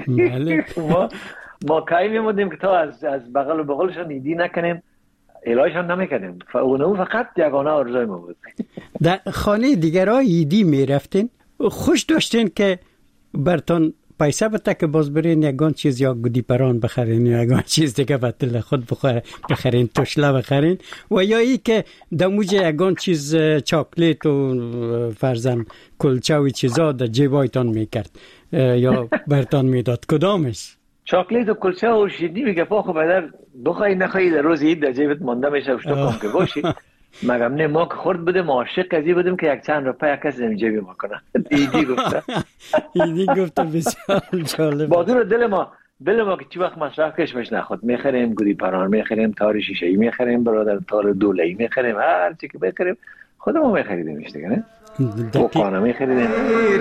Speaker 5: ما ما کاری می آمدیم که تا از از بغل و بغلشان عیدی نکنیم الهیشان نمیکنیم، اونو فقط یگانه آرزوی ما بود.
Speaker 3: در خانه دیگر ها عیدی می رفتین؟ خوش داشتین که برتون پیسه بده که باز برین یگان چیز یا گودی پران بخرین یا یگان چیز دیگه بطل خود بخوره بخرین تشله بخرین و یا ای که دموج یگان چیز چاکلیت و فرزن کلچه و چیزا در جیبایتان میکرد یا برتان میداد کدامش؟
Speaker 5: چاکلیت و کلچه و شیرینی میگه پا خب بدر بخوای نخوایی در روز عید در جیبت مانده میشه وشتو کم که باشی مگم نه ما که خورد بودیم عاشق ازی بودیم که یک چند روپه یک کس نمی جیبی ما کنه. ایدی گفته
Speaker 3: ایدی گفته بسیار جالب.
Speaker 5: بادور دل ما دل ما که چی وقت مصرف کشمش نخود میخریم گوری پران، میخریم تار شیشه‌ای، میخریم برادر تار دوله‌ای، میخریم هر چی که بخریم خودمون میخریدیمش دیگه نه. او قانه میخریدیم.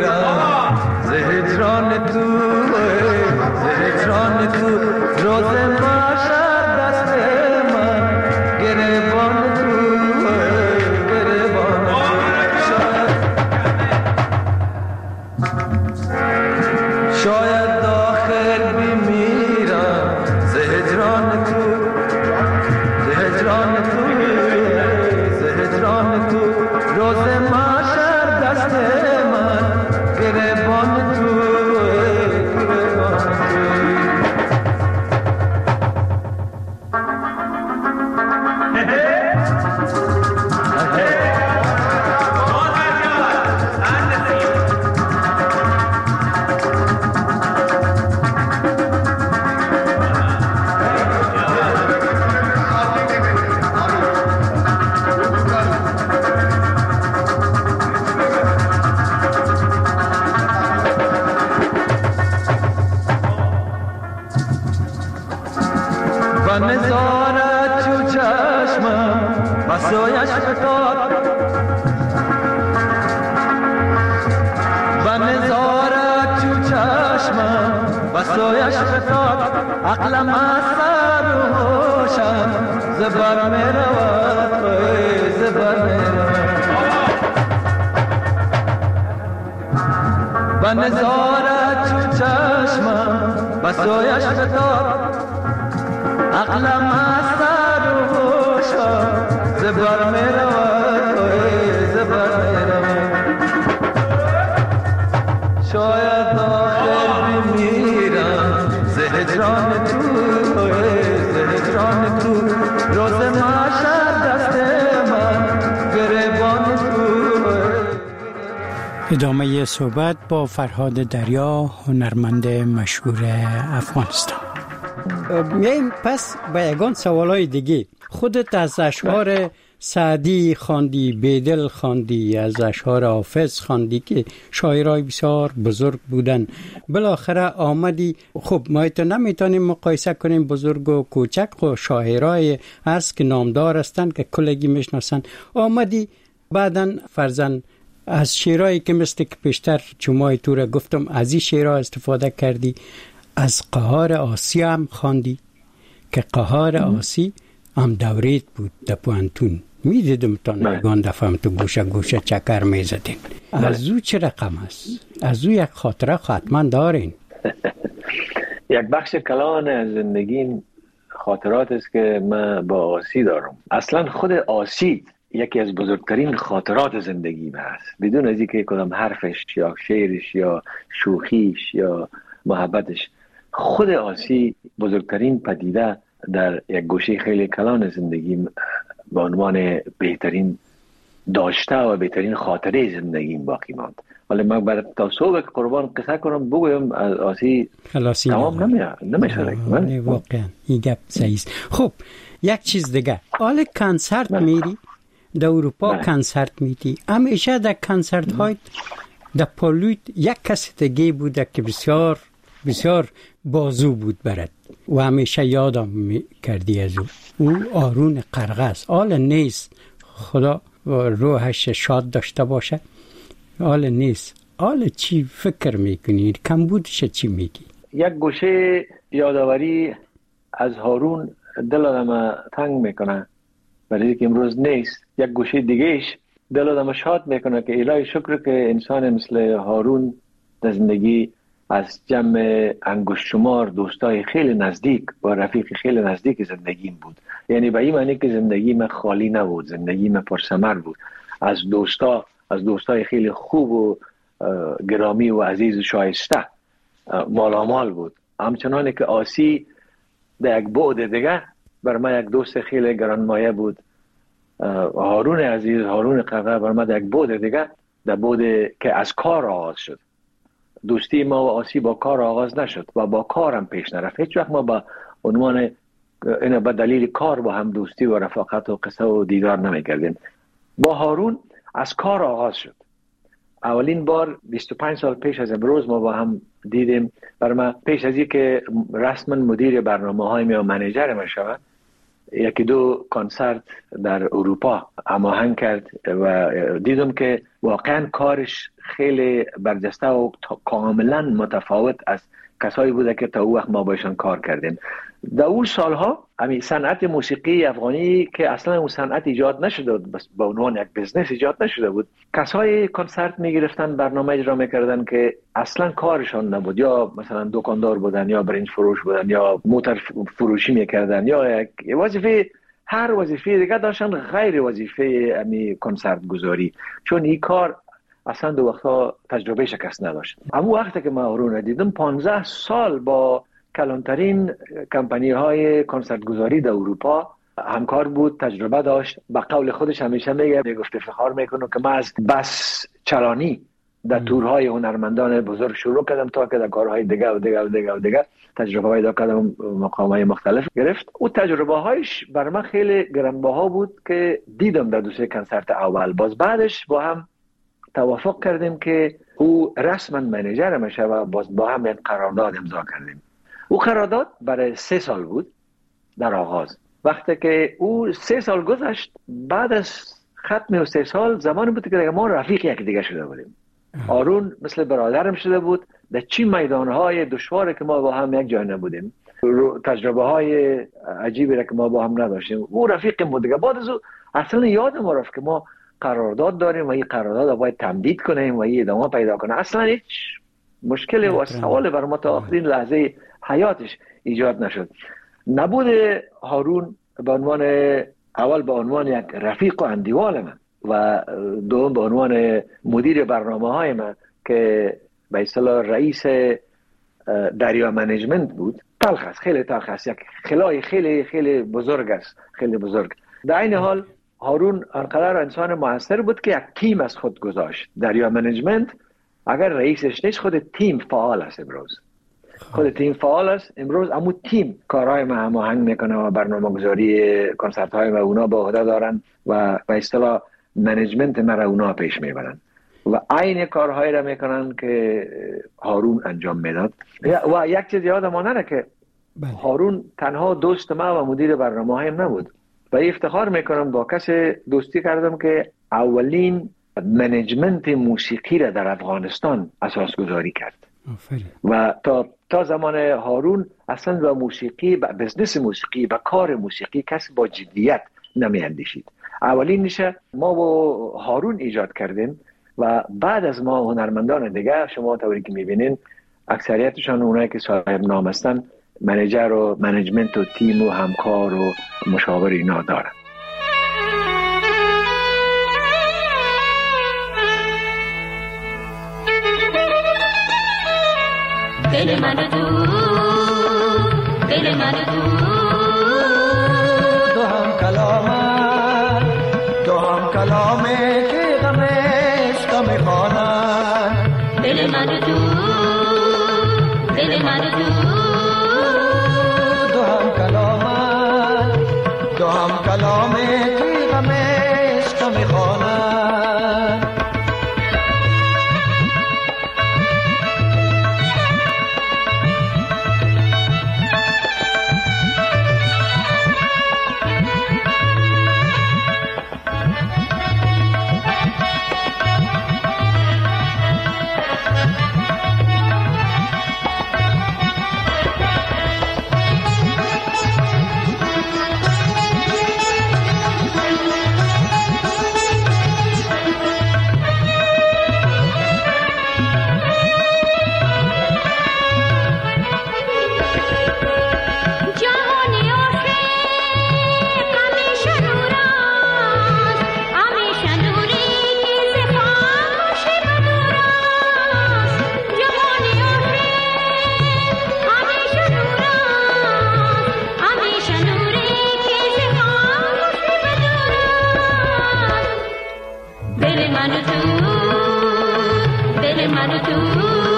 Speaker 4: زهجران تو زهجران تو روز باشد دست من گریبان تو گریبان شاید آخر بمیرم زهجران تو زهجران تو زهجران تو روز محشر دست من گریبان تو گریبان نزارت چو چشمم بسایش فتاد و نزارت چو چشمم بسایش فتاد عقلم از سر و هوشم زبر می رود زبر می رود و نزارت چو چشمم بسایش فتاد عقلم از سر و هوشم زبر می رود زبر می رود شاید آخر بمیرم زهجران تو زهجران تو روز محشر دست من گریبان تو.
Speaker 3: ادامه صحبت با فرهاد دریا، هنرمند مشهور افغانستان. میایم پس به یگان سوالای دیگه. خودت از اشعار سعدی خواندی، بیدل خواندی، از اشعار حافظ خواندی که شاعرای بسیار بزرگ بودن. بالاخره آمدی، خب ما تو نمیتونیم مقایسه کنیم بزرگ و کوچک و شاعرای هست که نامدار هستند که کلگی میشناسن. آمدی بعدن فرزن از شعرهایی که مثل که پیشتر چمای تو را گفتم از این شعرها استفاده کردی. از قهار آسی هم خواندی که قهار آسی هم دوریت بود در پوانتون میدیدم تا نگان دفعه تو گوشه گوشه چکر میزدین. از او چه رقم است؟ از او یک خاطره حتما دارین.
Speaker 5: یک بخش کلان از زندگیم خاطرات است که من با آسی دارم. اصلا خود آسی یکی از بزرگترین خاطرات زندگیم هست، بدون از اینکه کدام حرفش یا شعرش یا شوخیش یا محبتش. خود آسی بزرگترین پدیده در یک گوشه خیلی کلان زندگیم به عنوان بهترین داشته و بهترین خاطره زندگیم باقی ماند. ولی من برای تا صبح که قربان قصه کنم بگویم از آسی تمام نمیشه نمیشه.
Speaker 3: واقعا این گپ صحیح. خب یک چیز دیگه، حال کنسرت میری در اروپا، کنسرت میدی، همیشه در کنسرت های در پالویت یک کس دیگه بوده که بسیار بسیار بازو بود برد و همیشه یادم کردی از او. او آرون قرغز. حال نیست، خدا روحش شاد داشته باشه. حال نیست. حال چی فکر میکنی؟ کمبودش چی میگی؟
Speaker 5: یک گوشه یادآوری از هارون دل آدم تنگ میکنه برای که امروز نیست. یک گوشه دیگهش دل آدم شاد میکنه که الهی شکر که انسان مثل هارون در زندگی از جمع انگشت شمار دوستای خیلی نزدیک با رفیق خیلی نزدیک زندگیم بود. یعنی به این معنی که زندگی من خالی نبود، زندگی من پرثمر بود. از دوستا از دوستای خیلی خوب و گرامی و عزیز و شایسته مالامال بود. همچنان که آسی در یک بعد دیگه بر من یک دوست خیلی گرانمایه بود. هارون عزیز، هارون قرغز بر من در یک بعد دیگه، در بعد که از کار آغاز شد. دوستی ما و آسی با کار آغاز نشد و با کارم پیش نرفت. هیچ وقت ما با عنوان اینا به دلیل کار با هم دوستی و رفاقت و قصه و دیدار نمیکردیم. با هارون از کار آغاز شد. اولین بار بیست و پنج سال پیش از امروز ما با هم دیدیم. برای من پیش از اینکه رسما مدیر برنامه‌های یا منیجر من شود، یکی دو کنسرت در اروپا هماهنگ کرد و دیدم که واقعا کارش خیلی برجسته و کاملا متفاوت از کسایی بوده که تا او وقت ما باشن کار کردیم. در اون سالها همین صنعت موسیقی افغانی که اصلا اون صنعت ایجاد نشده بود، بس به عنوان یک بزنس ایجاد نشده بود، کسایی کنسرت میگرفتن، برنامه اجرا میکردن که اصلا کارشان نبود، یا مثلا دکاندار بودن یا برنج فروش بودن یا موتر فروشی میکردن یا یک وظیفه، هر وظیفه دیگه داشتن غیر وظیفه همین کنسرت گذاری، چون این کار اصلا دو وقتا تجربه شکست نداشت. اما وقتی که من هارون دیدم پانزده سال با کلانترین کمپانی های کنسرت گذاری در اروپا همکار بود، تجربه داشت. به قول خودش همیشه میگه، میگفت افتخار میکنه که من از بس چلانی در تورهای هنرمندان بزرگ شروع کردم تا که در کارهای دیگه و دیگه و دیگه و دیگه تجربه های کردم، مقامهای مختلف گرفت. او تجربه هایش بر من خیلی گرانبها بود که دیدم در دو سه کنسرت اول. باز بعدش با هم توافق کردیم که او رسما منیجر میشه و باز با هم یک قرارداد امضا کردیم. او قرارداد برای سه سال بود در آغاز. وقتی که او سه سال گذشت، بعد از ختم و سه سال زمانی بود که ما رفیق یک دیگه شده بودیم. هارون مثل برادرم شده بود. در چی میدانهای دشواری که ما با هم یک جای نبودیم، تجربه های عجیبی را که ما با هم نداشتیم، او رفیقم بود دیگه. بعد از او اصلا یادم رفت که ما قرارداد داریم و این قرارداد را باید تمدید کنیم و این ادامه پیدا کنه. اصلا هیچ مشکلی و سوالی بر ما تا آخرین لحظه حیاتش ایجاد نشد. نبود هارون به عنوان اول به عنوان یک رفیق و اندیوال من و دوم به عنوان مدیر برنامه های من که به اصطلاح رئیس دریا منیجمنت بود، تلخ است، خیلی تلخ است، یک خلای خیلی خیلی بزرگ است، خیلی بزرگ. در این حال هارون انقدر انسان موثر بود که یک تیم از خود گذاشت. دریا منیجمنت اگر رئیسش نیست، خود تیم فعال است. امروز خود تیم فعال است امروز، اما تیم کارهای ما هماهنگ میکنه و برنامه گذاری کنسرت های ما اونا با عهده دارن و به اصطلاح منیجمنت ما را اونا پیش میبرن و عین کارهایی را میکنن که هارون انجام میداد. و یک چیز یادم نره که هارون تنها دوست ما و مدیر برنامه هایم نبود و افتخار میکنم با کسی دوستی کردم که اولین منیجمنت موسیقی را در افغانستان اساس گذاری کرد. و تا تا زمان هارون اصلا با موسیقی، با بزنس موسیقی، با کار موسیقی کسی با جدیت نمی اندیشید. اولین نشه ما با هارون ایجاد کردیم و بعد از ما هنرمندان دیگه، شما طوری که میبینین اکثریتشان اونایی که صاحب نام هستن، منیجر و منیجمنت و تیم و همکار و مشاور اینا دارن.
Speaker 7: دل من تو دل من تو
Speaker 6: دو هم کلامه دو هم کلامه که غمش غم خوانن.
Speaker 7: دل من تو دل من تو
Speaker 6: دو هم کلامه دو هم کلامه که غمش غم خوانن.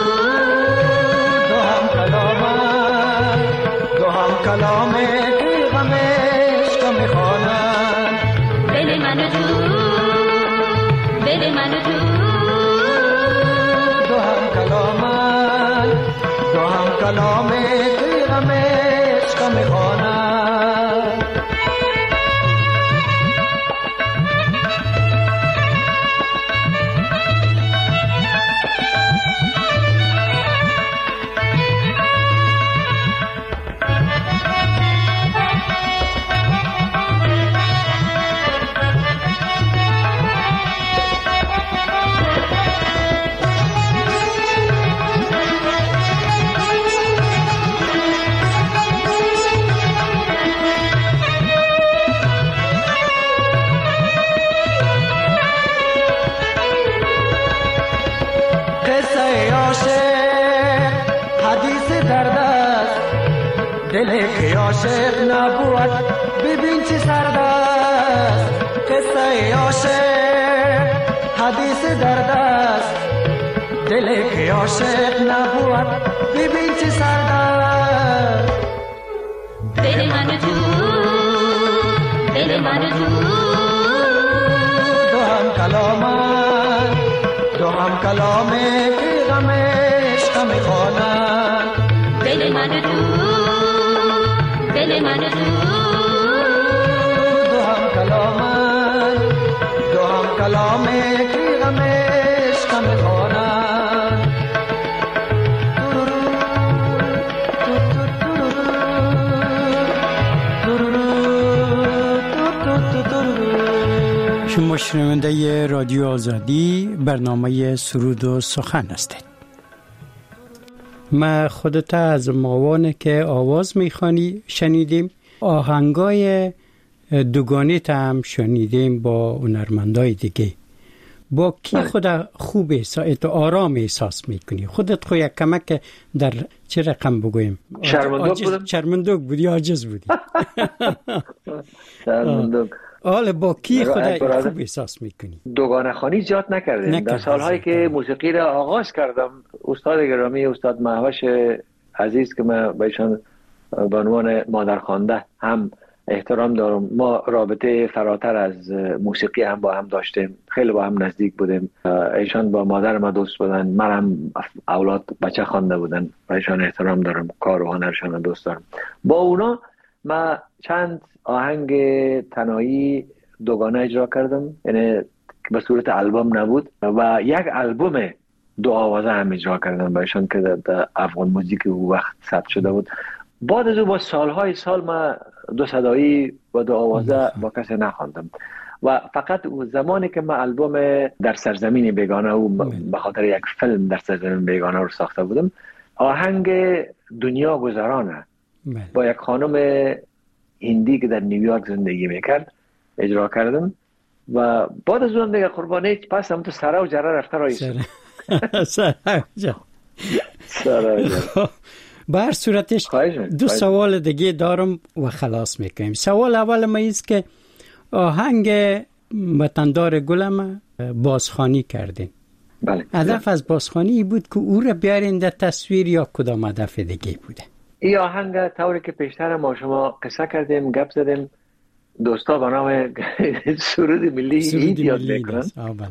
Speaker 7: دو هم کلامه دو هم کلامه من و تو دل من و تو
Speaker 6: دو هم کلامن دو هم کلام توی غم عشق میخوانن دل که عاشق نبود ببین چه سرد است قصه عاشق حدیث درد است دل که عاشق نبود ببین چه سرد است
Speaker 7: دل من و تو دل من و تو
Speaker 6: دو هم کلامن دو هم کلامه که غم عشق میخوانن
Speaker 7: دل من و تو دل من و تو
Speaker 6: دو هم کلامن دو هم کلامه که غم عشق میخوانن
Speaker 3: شما شنونده رادیو آزادی برنامه سرود و سخن هستید. ما خودت از ماوانه که آواز میخوانی شنیدیم، آهنگای دوگانیت هم شنیدیم با هنرمندای دیگه. با کی خود خوب احساس آرام احساس میکنی؟ خودت خو یک کمک در چه رقم بگویم؟
Speaker 5: شرمندوق بودم.
Speaker 3: شرمندوق بودی، عاجز بودی.
Speaker 5: شرمندوق.
Speaker 3: حالا با کی خود خوب احساس میکنی؟
Speaker 5: دوگانه خوانی زیاد نکردیم. در سالهایی که موسیقی را آغاز کردم، استاد گرامی استاد مهوش عزیز که من به ایشان به عنوان مادرخوانده هم احترام دارم، ما رابطه فراتر از موسیقی هم با هم داشتیم، خیلی با هم نزدیک بودیم. ایشان با مادر ما دوست بودن، من هم اولاد بچه خوانده بودن و ایشان احترام دارم، کار و هنرشان دوست دارم. با اونا ما چند آهنگ تنهایی دوگانه اجرا کردم، یعنی به صورت البوم نبود، و یک البوم دو آوازه هم اجرا کردم بایشان که در افغان موزیک او وقت ثبت شده بود. بعد از او با سالهای سال ما دو صدایی و دو آوازه با کسی نخواندم و فقط زمانی که من البوم در سرزمین بیگانه او به خاطر یک فیلم در سرزمین بیگانه رو ساخته بودم، آهنگ دنیا گذرانه با یک خانم هندی که در نیویورک زندگی میکرد اجرا کردم و بعد از اون دیگه قربانی پس هم تو سرا و جره رفته رایست
Speaker 3: سرا و جره
Speaker 5: سرا و جره.
Speaker 3: به هر صورتش دو سوال دیگه دارم و خلاص میکنیم. سوال اول ما ایست که آهنگ وطندار گلم بازخوانی کردین.
Speaker 5: بله.
Speaker 3: هدف از بازخوانی بود که او را بیارین در تصویر یا کدام هدف دیگه بوده؟
Speaker 5: این آهنگ طوری که پیشتر ما شما قصه کردیم، گپ زدیم، دوستا به نام سرود ملی اید یاد میکنن.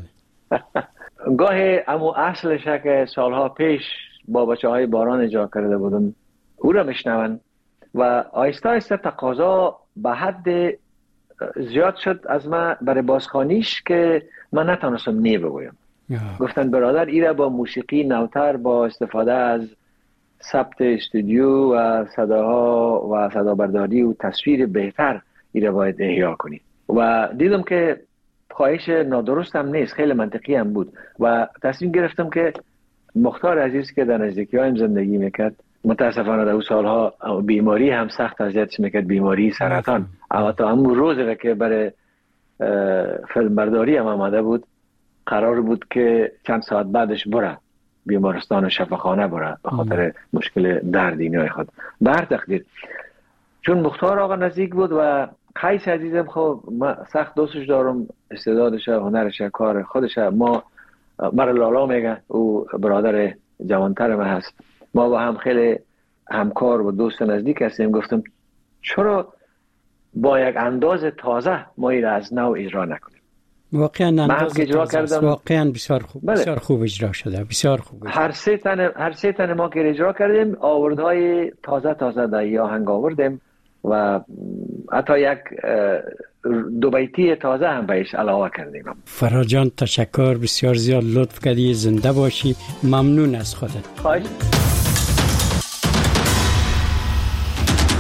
Speaker 5: گاهی امو اصلش که سالها پیش با بچه های باران اجرا کرده بودم او را میشنون و آیسته آیسته تقاضا به حد زیاد شد از من برای بازخوانیش که من نتونستم نی بگویم. گفتن برادر ایره با موسیقی نوتر، با استفاده از ثبت استودیو و صداها و صدابرداری و تصویر بهتر ایره باید احیا کنی و دیدم که خواهش نادرست هم نیست، خیلی منطقی هم بود و تصمیم گرفتم که مختار عزیز که در نزدیکی هایم زندگی میکرد، متاسفانه در اون سالها بیماری هم سخت اذیتش میکرد، بیماری سرطان. اما تا همون روزی که برای فیلم برداری هم آمده بود قرار بود که چند ساعت بعدش بره بیمارستان و شفاخانه بره به خاطر مشکل دردینی خود. به هر تقدیر چون مختار آقا نزدیک بود و قیس عزیزم خب من سخت دوستش دارم، استعدادش، هنرش، کار خودش، ما مرا لالا میگه، او برادر جوانتر من هست، ما با هم خیلی همکار و دوست نزدیک هستیم. گفتم چرا با یک انداز تازه ما این از نو اجرا نکنیم.
Speaker 3: واقعا انداز
Speaker 5: اجرا
Speaker 3: تازه است.
Speaker 5: کردم.
Speaker 3: واقعا بسیار خوب.
Speaker 5: بله.
Speaker 3: بسیار خوب اجرا شده. بسیار خوب.
Speaker 5: هر سه تن هر سه تن ما که اجرا کردیم آوردهای تازه تازه در این آهنگ آوردیم و حتی یک دو بیتی تازه هم بهش علاوه کردیم.
Speaker 3: فراد جان تشکر، بسیار زیاد لطف کردی، زنده باشی، ممنون از خودت.
Speaker 5: خواهش